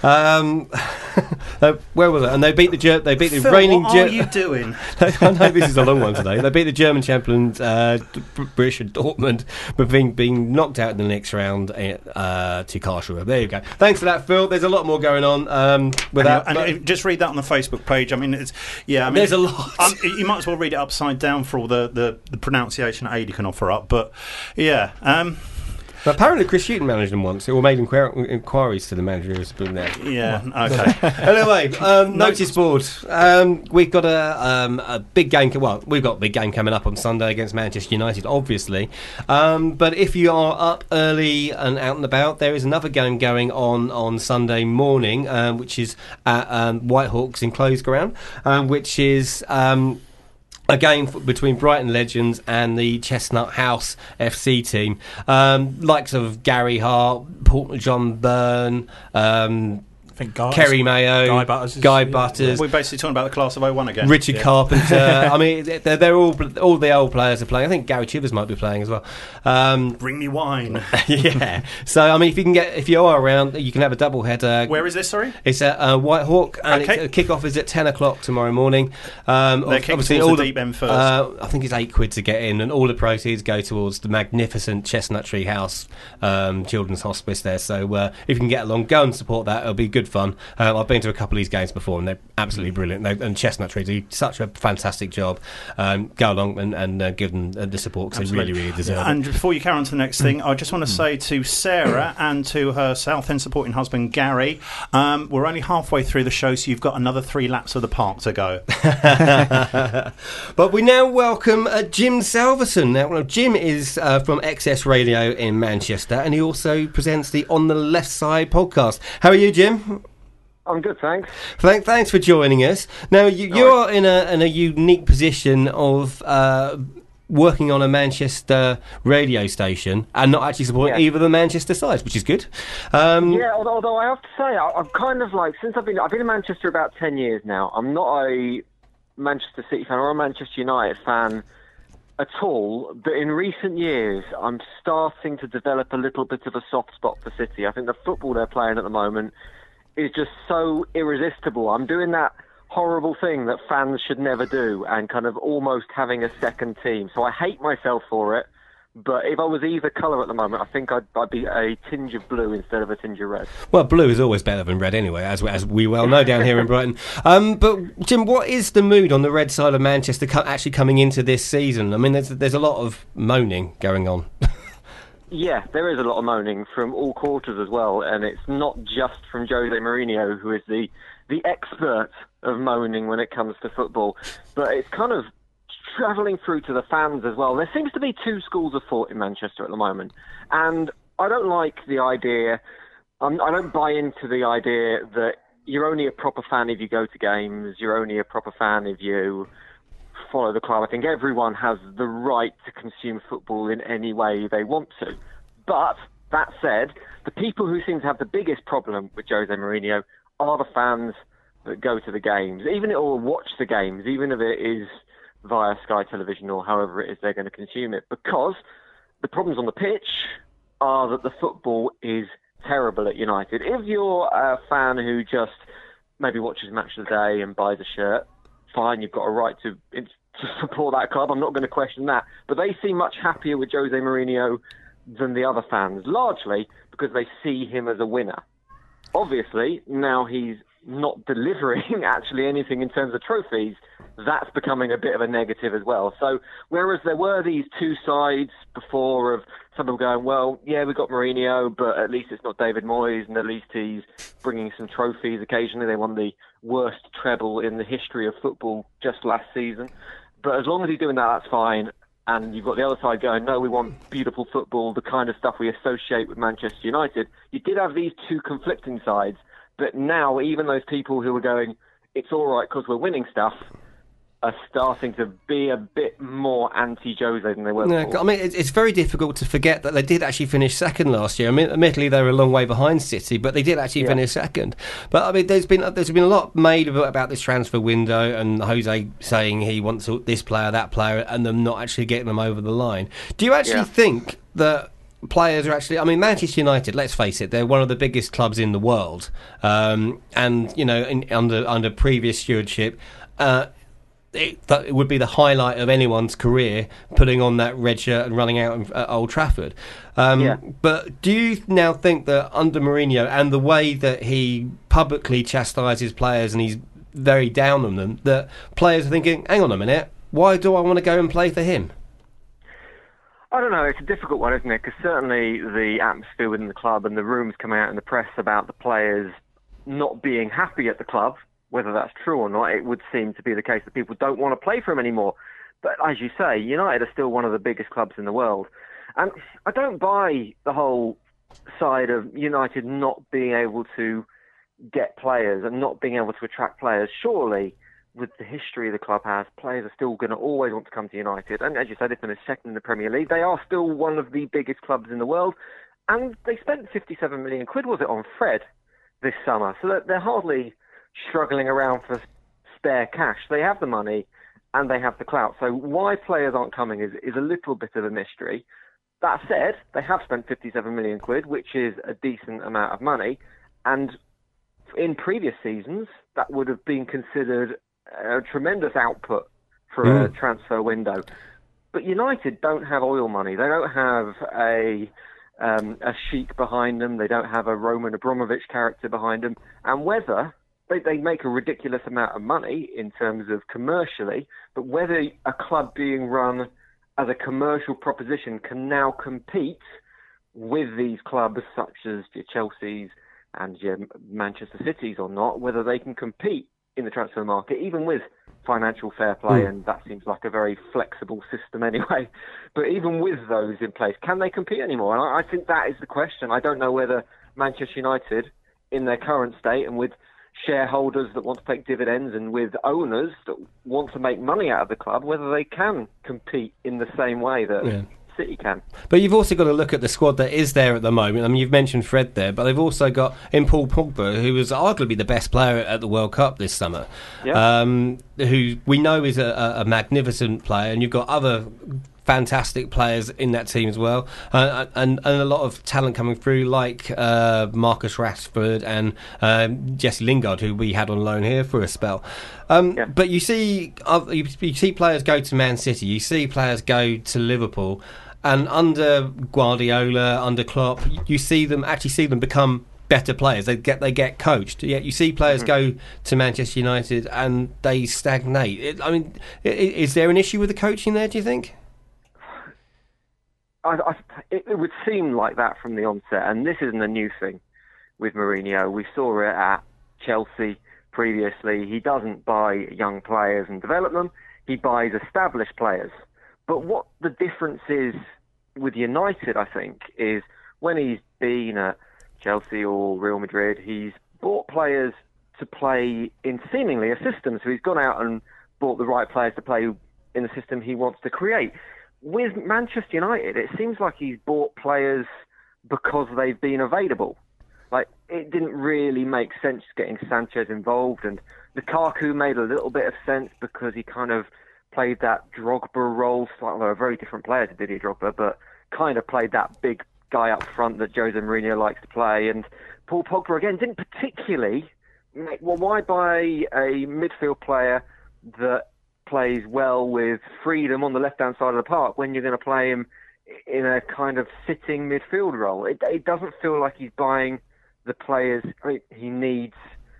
Um, uh, where was it? And they beat the Ger- they beat the Phil, reigning. what Ger- are you doing? I know this is a long one today. They beat the German champions, uh, British Dortmund, but being being knocked out in the next round uh, to Karlsruhe. There you go. Thanks for that, Phil. There's a lot more going on um, with that. and, and just read that on the Facebook page. I mean, it's yeah. I mean, There's a lot. Um, you might as well read it upside down for all the, the, the pronunciation Adi can offer up. But yeah, um, But apparently Chris Hughton managed them once, or made inquir- inquiries to the manager who's been there. yeah. Okay. Anyway, um, notice board. Um, we've got a, um, a big game. Well, we've got a big game coming up on Sunday against Manchester United, obviously. Um, but if you are up early and out and about, there is another game going on on Sunday morning, um, which is at um, Whitehawks enclosed ground, um, which is. Um, A game f- between Brighton Legends and the Chestnut House F C team. Um, likes of Gary Hart, Paul, John Byrne, um, I think Guy, Kerry Mayo, Guy Butters is- Guy yeah. Butters, We're basically talking about the class of oh one again. Richard Yeah. Carpenter. I mean, they're, they're all all the old players are playing. I think Gary Chivers might be playing as well. Um, Bring me wine. yeah. So I mean, if you can get, if you are around, you can have a double header. Where is this? Sorry. It's at uh, Whitehawk, and Okay. it's, uh, kick-off is at ten o'clock tomorrow morning. Um, They're ob- kicking obviously, towards all the deep end first. Uh, I think it's eight quid to get in, and all the proceeds go towards the magnificent Chestnut Tree House um, Children's Hospice there. So uh, if you can get along, go and support that. It'll be good good fun. Um, I've been to a couple of these games before, and they're absolutely brilliant. They, and Chestnut Tree do such a fantastic job. Um, go along and, and uh, give them the support because they really, really deserve and it. And before you carry on to the next thing, I just want to say to Sarah and to her Southend supporting husband Gary, um, we're only halfway through the show, so you've got another three laps of the park to go. But we now welcome uh, Jim Salverson. Now, well, Jim is uh, from X S Radio in Manchester, and he also presents the On the Left Side podcast. How are you, Jim? I'm good, thanks. Thank, thanks for joining us. Now, you, you're in a, in a unique position of uh, working on a Manchester radio station and not actually supporting yeah. either the Manchester side, which is good. Um, yeah, although, although I have to say, I, I'm kind of like, since I've been, I've been in Manchester about ten years now, I'm not a Manchester City fan or a Manchester United fan at all, but in recent years, I'm starting to develop a little bit of a soft spot for City. I think the football they're playing at the moment is just so irresistible. I'm doing that horrible thing that fans should never do and kind of almost having a second team. So I hate myself for it, but if I was either colour at the moment, I think I'd, I'd be a tinge of blue instead of a tinge of red. Well, blue is always better than red anyway, as, as we well know down here in Brighton. Um, but, Jim, what is the mood on the red side of Manchester co- actually coming into this season? I mean, there's, there's a lot of moaning going on. Yeah, there is a lot of moaning from all quarters as well, and it's not just from Jose Mourinho, who is the, the expert of moaning when it comes to football, but it's kind of travelling through to the fans as well. There seems to be two schools of thought in Manchester at the moment, and I don't like the idea, um, I don't buy into the idea that you're only a proper fan if you go to games, you're only a proper fan if you follow the club. I think everyone has the right to consume football in any way they want to. But, that said, the people who seem to have the biggest problem with Jose Mourinho are the fans that go to the games, even or watch the games, even if it is via Sky Television or however it is they're going to consume it, because the problems on the pitch are that the football is terrible at United. If you're a fan who just maybe watches Match of the Day and buys a shirt, fine, you've got a right to, to support that club. I'm not going to question that. But they seem much happier with Jose Mourinho than the other fans, largely because they see him as a winner. Obviously, now he's not delivering actually anything in terms of trophies, that's becoming a bit of a negative as well. So whereas there were these two sides before of some people going, well, yeah, we've got Mourinho, but at least it's not David Moyes, and at least he's bringing some trophies occasionally. They won the worst treble in the history of football just last season. But as long as he's doing that, that's fine. And you've got the other side going, no, we want beautiful football, the kind of stuff we associate with Manchester United. You did have these two conflicting sides, but now even those people who are going, it's all right because we're winning stuff, are starting to be a bit more anti-Jose than they were before. No, I mean, it's very difficult to forget that they did actually finish second last year. I mean, admittedly, they were a long way behind City, but they did actually yeah. finish second. But I mean, there's been there's been a lot made about, about this transfer window and Jose saying he wants this player, that player, and them not actually getting them over the line. Do you actually yeah. think that players are actually, I mean, Manchester United, let's face it, they're one of the biggest clubs in the world, um, and you know, in, under under previous stewardship, uh, It, that would be the highlight of anyone's career, putting on that red shirt and running out at Old Trafford. Um, yeah. But do you now think that under Mourinho and the way that he publicly chastises players and he's very down on them, that players are thinking, hang on a minute, why do I want to go and play for him? I don't know, it's a difficult one, isn't it? Because certainly the atmosphere within the club and the rumours coming out in the press about the players not being happy at the club, whether that's true or not, it would seem to be the case that people don't want to play for him anymore. But as you say, United are still one of the biggest clubs in the world. And I don't buy the whole side of United not being able to get players and not being able to attract players. Surely, with the history the club has, players are still going to always want to come to United. And as you said, they've been second in the Premier League. They are still one of the biggest clubs in the world. And they spent fifty-seven million quid, was it, on Fred this summer. So they're hardly struggling around for spare cash. They have the money and they have the clout. So why players aren't coming is, is a little bit of a mystery. That said, they have spent fifty-seven million quid, which is a decent amount of money. And in previous seasons, that would have been considered a tremendous output for mm. a transfer window. But United don't have oil money. They don't have a um, a Sheik behind them. They don't have a Roman Abramovich character behind them. And whether they, they make a ridiculous amount of money in terms of commercially, but whether a club being run as a commercial proposition can now compete with these clubs such as your Chelsea's and your Manchester City's or not, whether they can compete in the transfer market, even with financial fair play, mm. and that seems like a very flexible system anyway. But even with those in place, can they compete anymore? And I, I think that is the question. I don't know whether Manchester United, in their current state, and with shareholders that want to take dividends and with owners that want to make money out of the club, whether they can compete in the same way that yeah. City can. But you've also got to look at the squad that is there at the moment. I mean, you've mentioned Fred there, but they've also got in Paul Pogba, who was arguably the best player at the World Cup this summer, yeah. um, who we know is a, a magnificent player, and you've got other fantastic players in that team as well, uh, and, and a lot of talent coming through, like uh, Marcus Rashford and um, Jesse Lingard, who we had on loan here for a spell. Um, yeah. But you see, uh, you, you see players go to Man City, you see players go to Liverpool, and under Guardiola, under Klopp, you see them actually see them become better players. They get they get coached. Yet you see players mm-hmm. go to Manchester United and they stagnate. It, I mean, is there an issue with the coaching there, do you think? I, I, it, it would seem like that from the onset, and this isn't a new thing with Mourinho. We saw it at Chelsea previously. He doesn't buy young players and develop them. He buys established players. But what the difference is with United, I think, is when he's been at Chelsea or Real Madrid, he's bought players to play in seemingly a system. So he's gone out and bought the right players to play in the system he wants to create. With Manchester United, it seems like he's bought players because they've been available. Like, it didn't really make sense getting Sanchez involved, and Lukaku made a little bit of sense because he kind of played that Drogba role, although a very different player to Didier Drogba, but kind of played that big guy up front that Jose Mourinho likes to play. And Paul Pogba, again, didn't particularly make... Well, why buy a midfield player that plays well with freedom on the left-hand side of the park when you're going to play him in a kind of sitting midfield role? It, it doesn't feel like he's buying the players he needs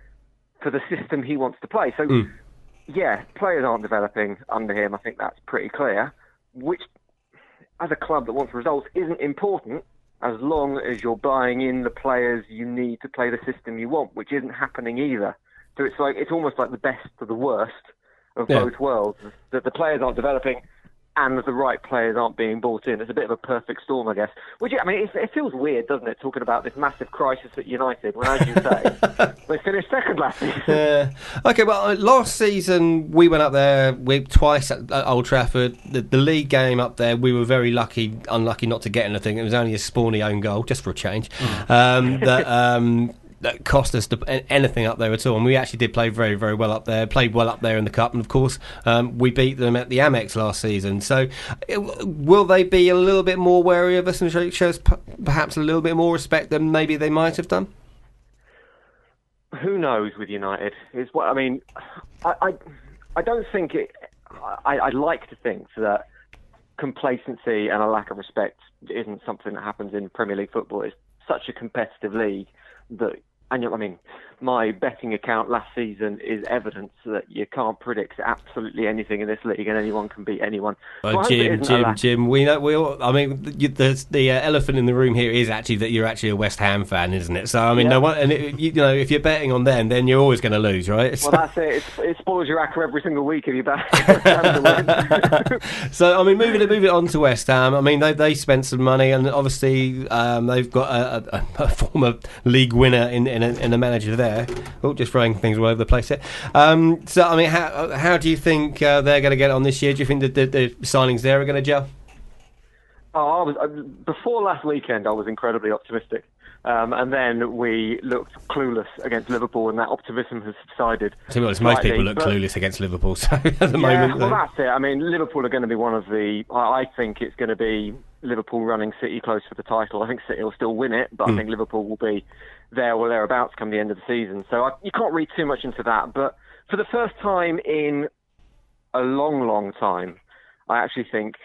for the system he wants to play. So, mm. yeah, players aren't developing under him. I think that's pretty clear, which, as a club that wants results, isn't important as long as you're buying in the players you need to play the system you want, which isn't happening either. So it's like it's almost like the best of the worst of yeah. both worlds, that the players aren't developing and the right players aren't being brought in. It's a bit of a perfect storm, I guess. Which, I mean, it, it feels weird, doesn't it, talking about this massive crisis at United, when, as you say, they finished second last season. Yeah. Okay, well, last season we went up there we, twice at, at Old Trafford. The, the league game up there, we were very lucky, unlucky not to get anything. It was only a Spawny own goal, just for a change. Mm. Um, that... Um, that cost us to anything up there at all, and we actually did play very, very well up there, played well up there in the Cup, and of course um, we beat them at the Amex last season. So it, will they be a little bit more wary of us and show, show us p- perhaps a little bit more respect than maybe they might have done? Who knows with United? Is what I mean. I, I, I don't think it. I, I'd like to think that complacency and a lack of respect isn't something that happens in Premier League football. It's such a competitive league that, and I mean, my betting account last season is evidence that you can't predict absolutely anything in this league, and anyone can beat anyone. Oh, so Jim, Jim, Jim, we know. We all, I mean, the the uh, elephant in the room here is actually that you're actually a West Ham fan, isn't it? So I mean, yeah. no one, and it, you know, if you're betting on them, then you're always going to lose, right? So, well, that's it. It's, it spoils your acca every single week if you bet West Ham to win. So I mean, moving it, move it on to West Ham. I mean, they they spent some money, and obviously um, they've got a, a, a former league winner in in a, in a manager there. Oh, just throwing things all over the place here. Um, so, I mean, how how do you think uh, they're going to get on this year? Do you think that the, the signings there are going to gel? Oh, I was, uh, before last weekend, I was incredibly optimistic. Um, and then we looked clueless against Liverpool, and that optimism has subsided. To be honest, most people look but, clueless against Liverpool, so at the yeah, moment... Well, that's it. I mean, Liverpool are going to be one of the... I, I think it's going to be Liverpool running City close for the title. I think City will still win it, but mm. I think Liverpool will be there or thereabouts come the end of the season. So I, you can't read too much into that. But for the first time in a long, long time, I actually think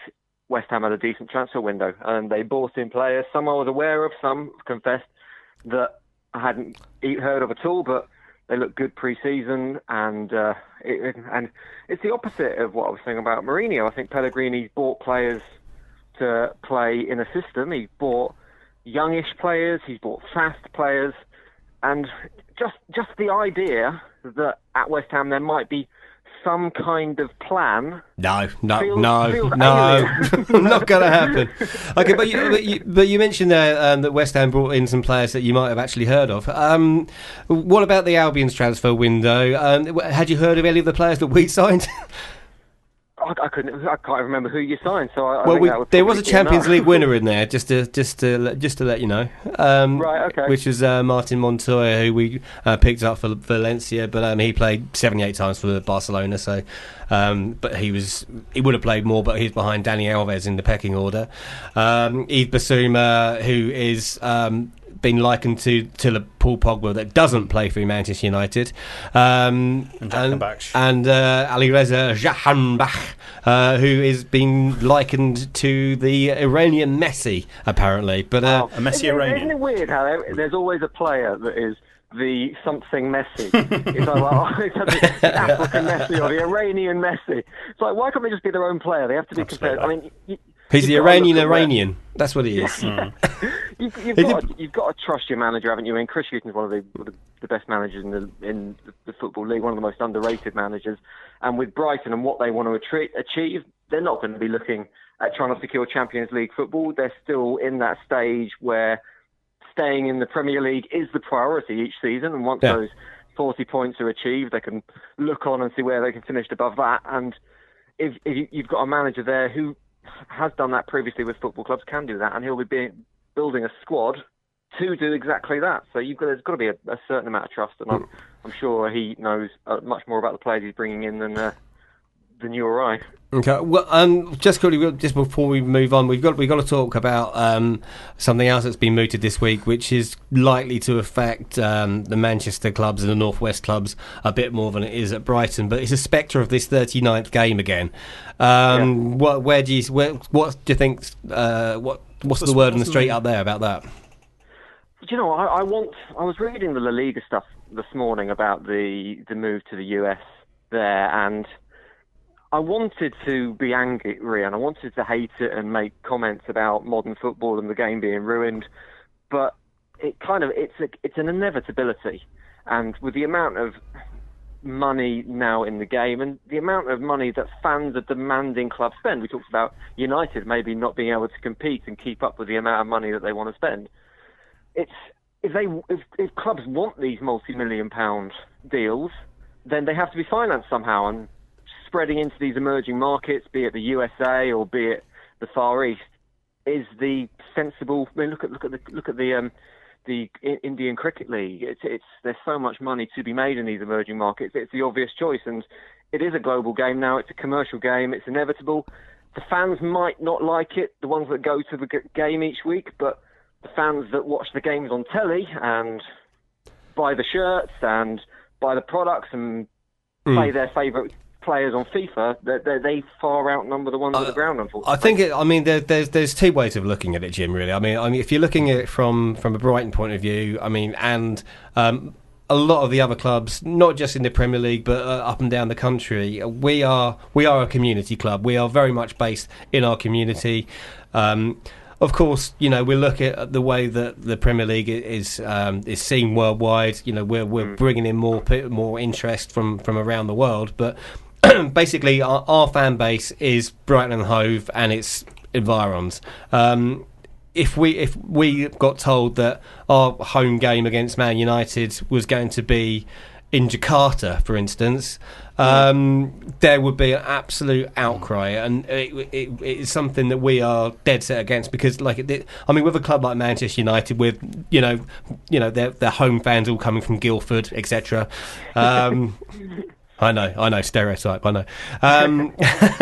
West Ham had a decent transfer window, and they bought in players. Some I was aware of, some confessed that I hadn't heard of at all, but they look good pre-season, and uh, it, and it's the opposite of what I was saying about Mourinho. I think Pellegrini bought players to play in a system. He bought youngish players, he's bought fast players, and just just the idea that at West Ham there might be some kind of plan. No, no, feels, no, feels no, not going to happen. Okay, but you, but you, but you mentioned there um, that West Ham brought in some players that you might have actually heard of. Um, what about the Albion's transfer window? Um, had you heard of any of the players that we signed? I, I couldn't. I can't remember who you signed. So I, I well, think we, that would there was a be Champions enough. League winner in there, just to just to let- just to let you know. Um, Right, okay. Which was uh, Martin Montoya, who we uh, picked up for Valencia, but um, he played seventy-eight times for Barcelona. So, um, but he was he would have played more, but he's behind Dani Alves in the pecking order. Um, Yves Bissouma, who is. Um, been likened to to Paul Pogba, that doesn't play for Manchester United, um, And Jahanbakhsh. and uh, Ali Reza Jahanbakhsh, uh, who is being likened to the Iranian Messi, apparently. But uh, A Messi Isn't it, Iranian. isn't it weird how there- there's always a player that is the something Messi? It's like, well, it's like the African Messi or the Iranian Messi. It's like, why can't they just be their own player? They have to be compared. I mean, you, he's the you've got to Iranian look at where- Iranian. That's what he is. You've, you've, Is got it- to, you've got to trust your manager, haven't you? And Chris Hughton's one of the, one of the best managers in the in the Football League, one of the most underrated managers. And with Brighton and what they want to attri- achieve, they're not going to be looking at trying to secure Champions League football. They're still in that stage where staying in the Premier League is the priority each season. And once Yeah. those forty points are achieved, they can look on and see where they can finish above that. And if, if you- you've got a manager there who has done that previously with football clubs, can do that, and he'll be being, building a squad to do exactly that. So you've got, there's got to be a, a certain amount of trust, and I'm, I'm sure he knows uh, much more about the players he's bringing in than uh, than you or I. Okay. Well, um, just quickly, just before we move on, we've got we've got to talk about um, something else that's been mooted this week, which is likely to affect um, the Manchester clubs and the North West clubs a bit more than it is at Brighton. But it's a spectre of this thirty-ninth game again. Um, Yeah. What? Where do you? Where, what do you think? Uh, what? What's the, the- word on the what's the- street out there about that? Do you know, I, I want. I was reading the La Liga stuff this morning about the the move to the U S there, and I wanted to be angry and I wanted to hate it and make comments about modern football and the game being ruined, but it kind of it's a, it's an inevitability, and with the amount of money now in the game and the amount of money that fans are demanding clubs spend. We talked about United maybe not being able to compete and keep up with the amount of money that they want to spend. It's if they if, if clubs want these multi-million pound deals, then they have to be financed somehow, and spreading into these emerging markets, be it the U S A or be it the Far East, is the sensible. I mean, look at look at the look at the um, the I- Indian Cricket League. It's it's there's so much money to be made in these emerging markets. It's the obvious choice, and it is a global game now. It's a commercial game. It's inevitable. The fans might not like it, the ones that go to the g- game each week, but the fans that watch the games on telly and buy the shirts and buy the products and play their favourite players on FIFA, they, they, they far outnumber the ones on the ground, unfortunately. I think it, I mean there, there's there's two ways of looking at it, Jim. Really, I mean, I mean if you're looking at it from from a Brighton point of view, I mean, and um, a lot of the other clubs, not just in the Premier League, but uh, up and down the country, we are we are a community club. We are very much based in our community. Um, Of course, you know, we look at the way that the Premier League is um, is seen worldwide. You know, we're we're bringing in more pe- more interest from, from around the world. But basically, our, our fan base is Brighton and Hove and its environs. Um, if we if we got told that our home game against Man United was going to be in Jakarta, for instance, um, there would be an absolute outcry, and it, it, it's something that we are dead set against. Because, like, it, I mean, with a club like Manchester United, with you know, you know, their their home fans all coming from Guildford, et cetera. Um, I know, I know, stereotype, I know. Um,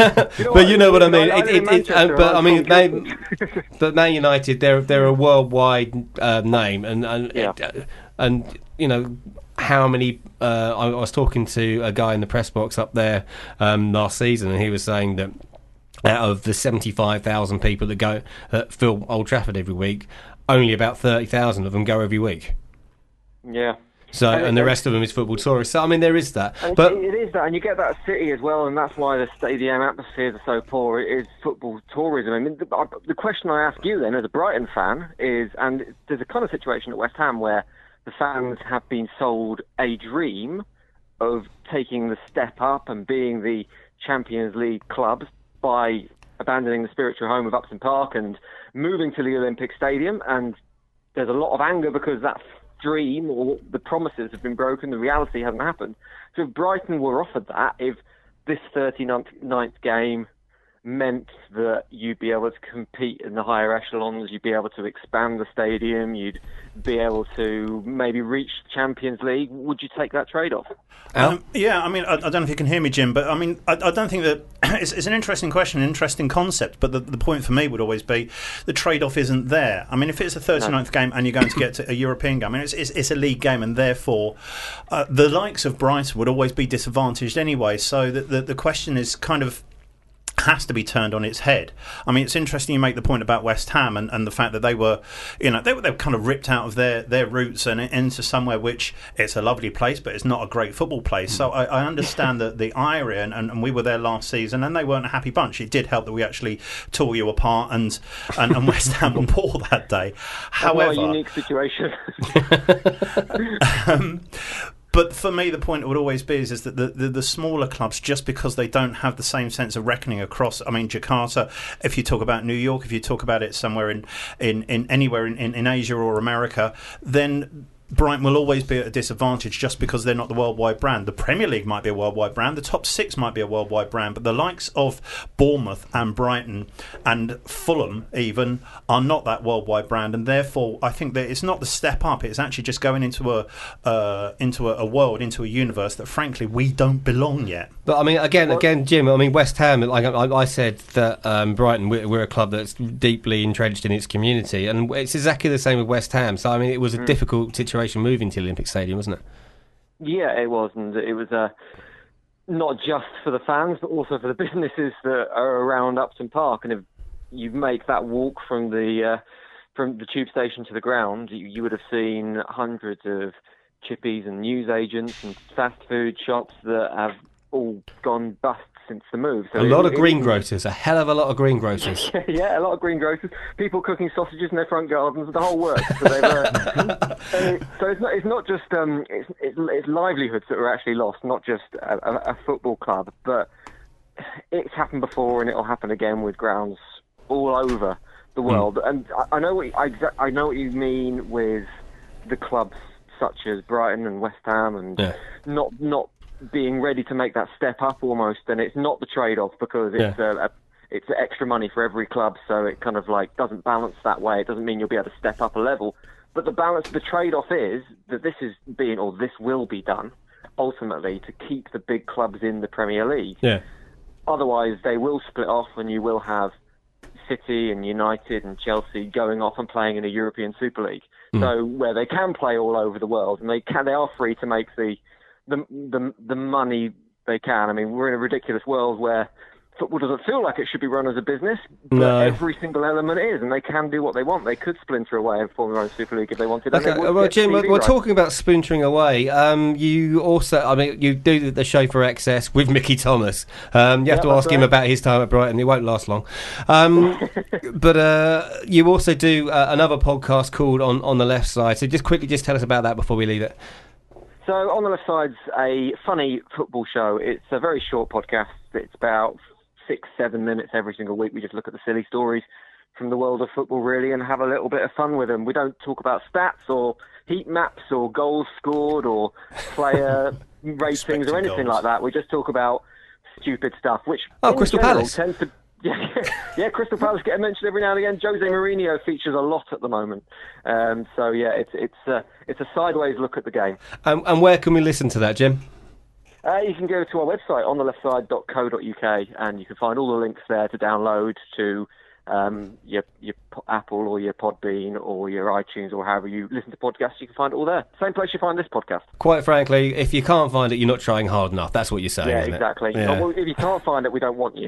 but you know what I mean. I- I It, live in it, it, uh, Manchester, but I I'm mean, from Man, Guildford. but Man United, they're they're a worldwide uh, name, and and Yeah. it, and you know. How many? Uh, I, I was talking to a guy in the press box up there um, last season, and he was saying that out of the seventy-five thousand people that go that fill Old Trafford every week, only about thirty thousand of them go every week. Yeah. So, and, and the rest of them is football tourists. So, I mean, there is that. And but it is that, and you get that city as well, and that's why the stadium atmospheres are so poor. It is football tourism. I mean, the, the question I ask you then, as a Brighton fan, is, and there's a kind of situation at West Ham where the fans have been sold a dream of taking the step up and being the Champions League clubs by abandoning the spiritual home of Upton Park and moving to the Olympic Stadium, and there's a lot of anger because that dream or the promises have been broken, the reality hasn't happened. So if Brighton were offered that, if this thirty-ninth game meant that you'd be able to compete in the higher echelons, you'd be able to expand the stadium, you'd be able to maybe reach the Champions League, would you take that trade-off? Um, yeah, I mean, I, I don't know if you can hear me, Jim, but I mean, I, I don't think that it's, it's an interesting question, an interesting concept, but the, the point for me would always be the trade-off isn't there. I mean, if it's a thirty-ninth no. game and you're going to get to a European game, I mean, it's, it's, it's a league game, and therefore uh, the likes of Brighton would always be disadvantaged anyway, so the, the, the question is kind of has to be turned on its head. I mean, it's interesting you make the point about West Ham and, and the fact that they were, you know, they were, they were kind of ripped out of their, their roots and into somewhere which it's a lovely place, but it's not a great football place. So I, I understand that the irony, and, and we were there last season, and they weren't a happy bunch. It did help that we actually tore you apart, and and, and West Ham were poor that day. However, what a unique situation. um, But for me, the point would always be is, is that the, the, the smaller clubs, just because they don't have the same sense of reckoning across, I mean, Jakarta, if you talk about New York, if you talk about it somewhere in, in, in anywhere in, in, in Asia or America, then Brighton will always be at a disadvantage just because they're not the worldwide brand. The Premier League might be a worldwide brand, the top six might be a worldwide brand, but the likes of Bournemouth and Brighton and Fulham even are not that worldwide brand, and therefore I think that it's not the step up, it's actually just going into a uh, into a, a world, into a universe that frankly we don't belong yet. But I mean, again, well, again, Jim. I mean, West Ham. Like I, I said, that um, Brighton, we're, we're a club that's deeply entrenched in its community, and it's exactly the same with West Ham. So I mean, it was a mm. difficult situation moving to the Olympic Stadium, wasn't it? Yeah, it was, and it was uh, not just for the fans, but also for the businesses that are around Upton Park. And if you make that walk from the uh, from the tube station to the ground, you, you would have seen hundreds of chippies and newsagents and fast food shops that have all gone bust since the move. So a lot it, of greengrocers, a hell of a lot of greengrocers. Yeah, a lot of greengrocers. People cooking sausages in their front gardens, the whole works. So, uh, so it's not it's not just um, it's, it's it's livelihoods that were actually lost, not just a, a, a football club, but it's happened before and it'll happen again with grounds all over the world. Mm. And I, I know what you, I, I know what you mean with the clubs such as Brighton and West Ham, and yeah. not not. being ready to make that step up almost, and it's not the trade-off because it's yeah. a, a, it's extra money for every club, so it kind of like doesn't balance that way. It doesn't mean you'll be able to step up a level, but the balance, the trade-off is that this is being, or this will be done ultimately to keep the big clubs in the Premier League. Yeah. Otherwise, they will split off, and you will have City and United and Chelsea going off and playing in a European Super League. Mm. So where they can play all over the world, and they can, they are free to make the The, the the money they can. I mean, we're in a ridiculous world where football doesn't feel like it should be run as a business, but no. every single element is, and they can do what they want. They could splinter away and form their own Super League if they wanted. Okay, they well, Jim, we're, we're right. talking about splintering away. Um, you also, I mean, you do the show for Excess with Mickey Thomas. Um, you have yeah, to ask right. him about his time at Brighton. It won't last long. Um, but uh, you also do uh, another podcast called On On the Left Side. So just quickly, just tell us about that before we leave it. So On the Left Side's a funny football show. It's a very short podcast. It's about six, seven minutes every single week. We just look at the silly stories from the world of football, really, and have a little bit of fun with them. We don't talk about stats or heat maps or goals scored or player ratings or anything goals. like that. We just talk about stupid stuff, which oh, Crystal Palace tends to Yeah, yeah, Crystal Palace get mentioned every now and again. Jose Mourinho features a lot at the moment. Um, so yeah, it's it's uh, it's a sideways look at the game. Um, and where can we listen to that, Jim? Uh, you can go to our website on the left side dot co dot uk, and you can find all the links there to download, to um, your your Apple or your Podbean or your iTunes or however you listen to podcasts, you can find it all there. Same place you find this podcast. Quite frankly, if you can't find it, you're not trying hard enough. That's what you're saying, Yeah, isn't exactly. it? Yeah. Oh, well, if you can't find it, we don't want you.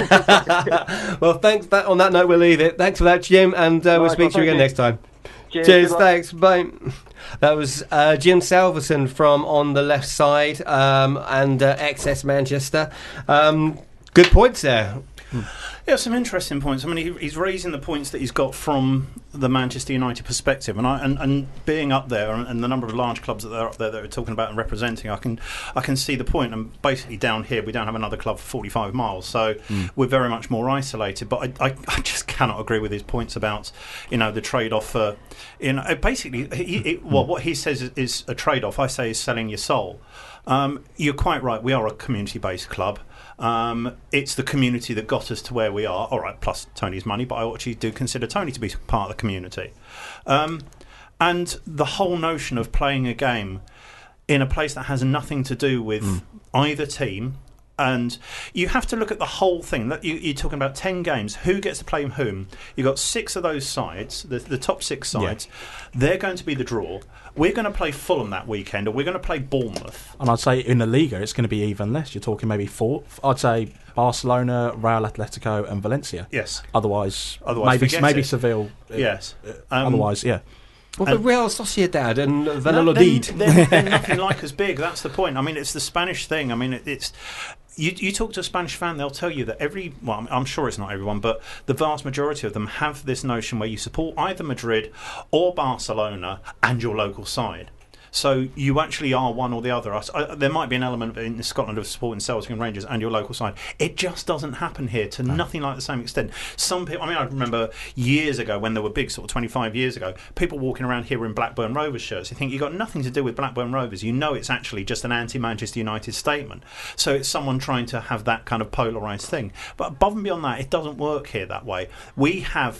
Well, thanks. That, on that note, we'll leave it. Thanks for that, Jim, and uh, we'll Nice, speak to well, you again thank you. next time. Cheers. Cheers, Good luck. thanks, bye. That was uh, Jim Salverson from On the Left Side um, and uh, X S Manchester. Um, good points there. Yeah, some interesting points. I mean, he, he's raising the points that he's got from the Manchester United perspective, and I and, and being up there, and, and the number of large clubs that they're up there that we're talking about and representing, I can I can see the point. And basically, down here, we don't have another club for forty-five miles, so mm. we're very much more isolated. But I, I, I just cannot agree with his points about, you know, the trade-off for, you know, basically, he, it, well, what he says is, is a trade-off. I say is selling your soul. Um, you're quite right. We are a community-based club. Um, it's the community that got us to where we are. All right, plus Tony's money, but I actually do consider Tony to be part of the community. Um, and the whole notion of playing a game in a place that has nothing to do with mm. either team. And you have to look at the whole thing. That you, you're talking about ten games. Who gets to play whom? You've got six of those sides, the, the top six sides. Yeah. They're going to be the draw. We're going to play Fulham that weekend, or we're going to play Bournemouth. And I'd say in the Liga, it's going to be even less. You're talking maybe four. I'd say Barcelona, Real Atletico, and Valencia. Yes. Otherwise, Otherwise maybe maybe it. Seville. Yes. Um, otherwise, yeah. Well, but Real Sociedad and Valladolid. No, they're, they're, they're nothing like as big. That's the point. I mean, it's the Spanish thing. I mean, it, it's... You, you talk to a Spanish fan, they'll tell you that every... Well, I'm, I'm sure it's not everyone, but the vast majority of them have this notion where you support either Madrid or Barcelona and your local side. So you actually are one or the other. I, there might be an element in Scotland of supporting Celtic and Rangers and your local side. It just doesn't happen here to no. nothing like the same extent. Some people, I mean, I remember years ago when there were big, sort of twenty-five years ago, people walking around here in Blackburn Rovers shirts. You think you've got nothing to do with Blackburn Rovers. You know it's actually just an anti-Manchester United statement. So it's someone trying to have that kind of polarised thing. But above and beyond that, it doesn't work here that way. We have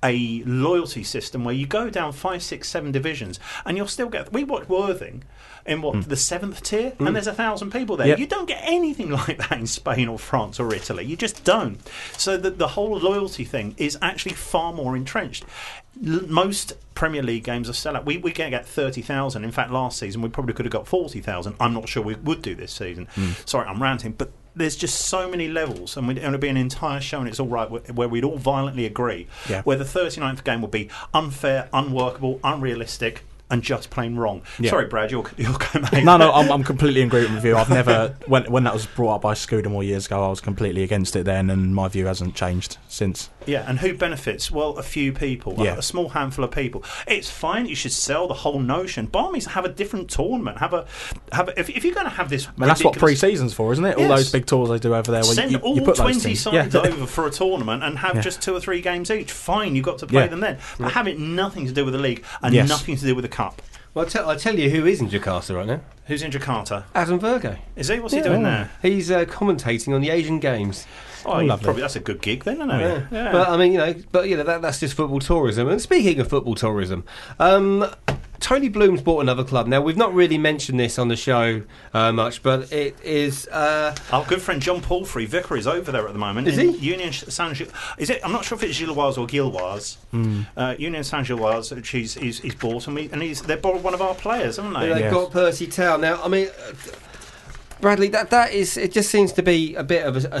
a loyalty system where you go down five, six, seven divisions and you'll still get... We watch Worthing in what mm. the seventh tier, mm. and there's a thousand people there. Yep. You don't get anything like that in Spain or France or Italy. You just don't. So the the whole loyalty thing is actually far more entrenched. L- most Premier League games are sellout. We we can get thirty thousand. In fact, last season we probably could have got forty thousand. I'm not sure we would do this season. Mm. Sorry, I'm ranting, but there's just so many levels, and it'll be an entire show, and it's all right where we'd all violently agree yeah. where the thirty-ninth game will be unfair, unworkable, unrealistic, and just plain wrong. Yeah. Sorry, Brad, you're you're going. No, no, I'm, I'm completely in agreement with you. I've never when when that was brought up by Scudamore years ago, I was completely against it then, and my view hasn't changed since. Yeah, and who benefits? Well, a few people, yeah. a, a small handful of people. It's fine. You should sell the whole notion. By all means, have a different tournament. Have a have a, if, if you're going to have this. I mean, that's what pre-season's for, isn't it? Yes. All those big tours they do over there. Where Send you, all you put twenty sides yeah. over for a tournament and have yeah. just two or three games each. Fine, you've got to play yeah. them then, but have it nothing to do with the league and yes. nothing to do with the cup. Well, I'll, tell, I'll tell you who is in Jakarta right now. Who's in Jakarta? Adam Virgo. Is he? What's yeah. he doing there? He's uh, commentating on the Asian Games. Oh, oh probably that's a good gig then, isn't it? Yeah. yeah. But I mean, you know, but you know that, that's just football tourism. And speaking of football tourism, um, Tony Bloom's bought another club. Now we've not really mentioned this on the show uh, much, but it is uh, our good friend John Palfrey, vicar, is over there at the moment. Is he? Union Saint Gilles? Is it? I'm not sure if it's Gilloise or Gilloise. Mm. Uh, Union Saint Gilloise, which he's, he's, he's bought, and, we, and he's they bought one of our players, haven't they? They've yes. got Percy Tau. Now, I mean. Uh, Bradley, that that is. It just seems to be a bit of a, a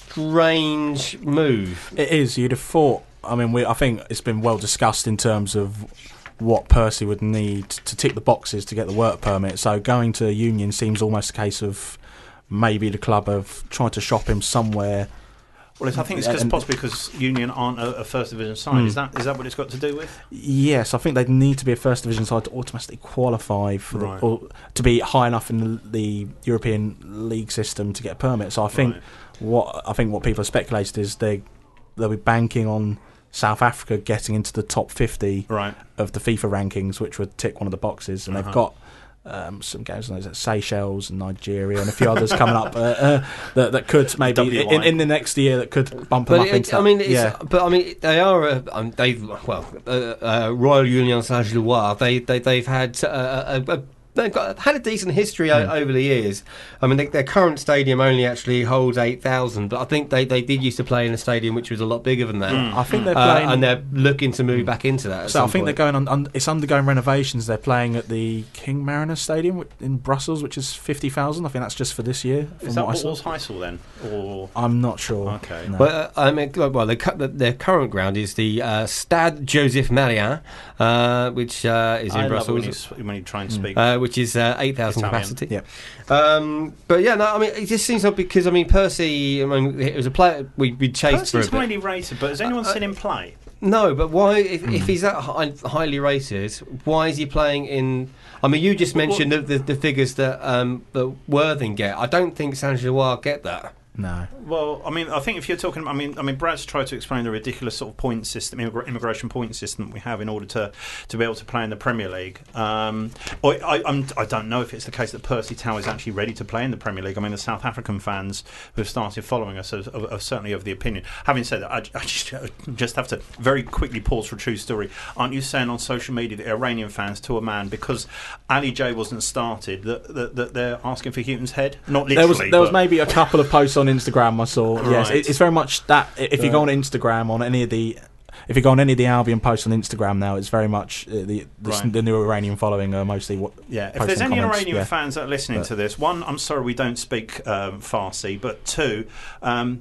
strange move. It is. You'd have thought. I mean, we. I think it's been well discussed in terms of what Percy would need to tick the boxes to get the work permit. So going to Union seems almost a case of maybe the club have tried to shop him somewhere. Well, I think it's cause possibly because Union aren't a, a first division side. Mm. Is that is that what it's got to do with? Yes, I think they'd need to be a first division side to automatically qualify for right. the, or to be high enough in the, the European league system to get a permit. So I think right. what I think what people have speculated is they they'll be banking on South Africa getting into the top fifty right. of the FIFA rankings, which would tick one of the boxes, and uh-huh. they've got. Um, some games like Seychelles and Nigeria and a few others coming up uh, uh, that, that could maybe in, in the next year that could bump them but up it, into I mean, it's, yeah. but I mean, they are uh, um, they've well uh, uh, Royal Union Saint Gilloise. They they they've had uh, a, a they've got had a decent history Mm. o- over the years. I mean, they, their current stadium only actually holds eight thousand, but I think they, they did used to play in a stadium which was a lot bigger than that. Mm. I think they're Uh, playing, and they're looking to move back into that. At so I some think point. they're going on, on. It's undergoing renovations. They're playing at the King Mariner Stadium in Brussels, which is fifty thousand. I think that's just for this year. From Is that what I saw. Walls Heysel then? Or I'm not sure. Okay. No. But uh, I mean, look, well, the, cu- the, their current ground is the uh, Stade Joseph Maria, uh, which uh, is in I love it when Brussels, you, s- when you try and speak. uh, which is uh, eight thousand Italian. capacity. Yep. Um, but yeah, no, I mean, it just seems odd because I mean, Percy. I mean, it was a player we we chased for a Percy's bit. highly rated, but has anyone Uh, seen him play? No, but why? If, Hmm. if he's that high, highly rated, why is he playing in? I mean, you just Well, mentioned the, the, the figures that um, that Worthing get. I don't think Saint Gilloise get that. No. Well, I mean, I think if you're talking, I mean, I mean, Brad's tried to explain the ridiculous sort of point system, immigra- immigration point system that we have in order to, to be able to play in the Premier League. Um, or I, I'm, I don't know if it's the case that Percy Tau is actually ready to play in the Premier League. I mean, the South African fans who have started following us are, are, are certainly of the opinion. Having said that, I, I just, I just have to very quickly pause for a true story. Aren't you saying on social media that Iranian fans, to a man, because Ali J wasn't started, that, that, that they're asking for Houghton's head? Not literally. There was there was but- maybe a couple of posts on Instagram I saw. Yes, Right. it, it's very much that. If you go on Instagram on any of the, if you go on any of the Albion posts on Instagram now, it's very much uh, the the, Right. the new Iranian following are mostly what. Yeah, if posting there's any comments, Iranian yeah. fans that are listening But- to this, one, I'm sorry we don't speak um, Farsi, but two, um,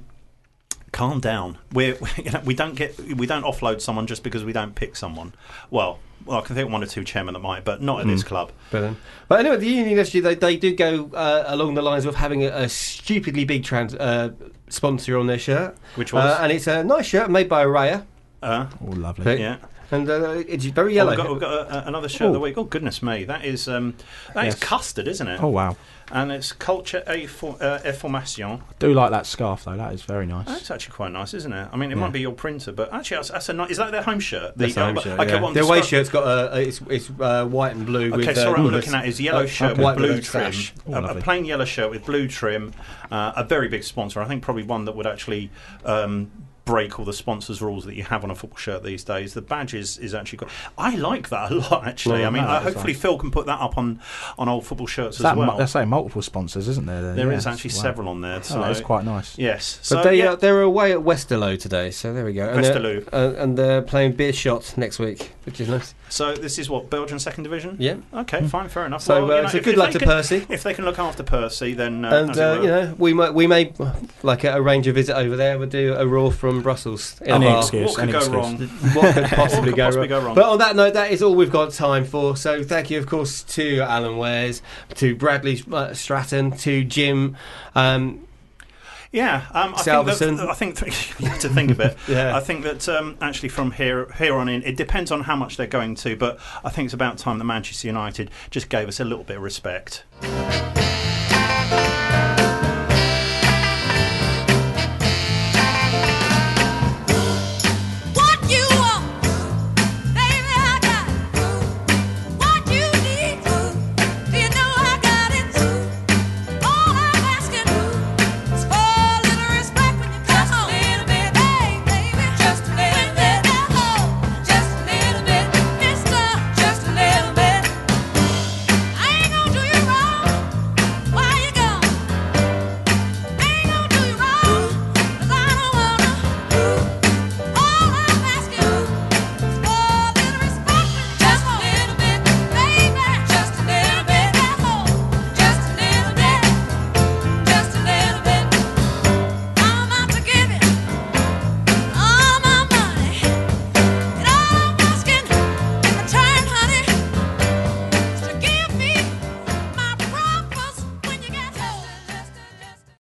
calm down. We're you know, we don't get we don't offload someone just because we don't pick someone. Well, well I can think of one or two chairmen that might, but not at this Mm. club. Brilliant. But anyway, the Union S G they, they do go uh, along the lines of having a, a stupidly big trans, uh, sponsor on their shirt, Which was uh, and it's a nice shirt made by Araya, uh, Oh, lovely. Okay. yeah. and uh, it's very Oh, yellow. we've got, we've got a, a, another shirt of the Oh. week. Oh goodness me, that is um, that is Yes. custard, isn't it? Oh wow, And it's Culture et for, uh, et Formation. I do like that scarf though. That is very nice. That's actually quite nice, isn't it? I mean, it Yeah. might be your printer, but actually, that's, that's a nice. Is that their home shirt? That's the home uh, shirt, okay, yeah. well, I'm Their away descri- shirt's got a, a it's, it's uh, white and blue. Okay, with, so uh, what I'm with looking a- at is yellow uh, shirt uh, white with blue a trim, sash. Oh, a, a lovely. plain yellow shirt with blue trim, uh, a very big sponsor. I think probably one that would actually um, break all the sponsors' rules that you have on a football shirt these days. The badge is, is actually quite... I like that a lot, actually. Yeah, I mean, no, uh, that is hopefully nice. Phil can put that up on, on old football shirts That, as well. That's saying multiple sponsors, isn't there? There Yeah, is actually wow. several on there. So Oh, that's quite nice. Yes. But So, they yeah. uh, they're away at Westerlo today, so there we go. And they're- Westerlo. uh, and they're playing Beerschot next week, which is nice. so this is what, Belgian second division? Yeah. Okay, fine, fair enough. So Well, uh, you know, so if- good if luck they to can- Percy. If they can look after Percy, then... Uh, And as it uh, were- you know, we might we may like arrange a visit over there. We'll do a raw from Brussels. in Any our- excuse. what could any go excuse. wrong? What could possibly, could go, possibly wrong? go wrong? But on that note, that is all we've got time for. So thank you, of course, to Alan Wares, to Bradley uh, Stratton, to Jim. Um, Yeah, um, I Salverson. think that, I think th- you have to think of it. Yeah. I think that um, actually from here here on in, it depends on how much they're going to, but I think it's about time that Manchester United just gave us a little bit of respect.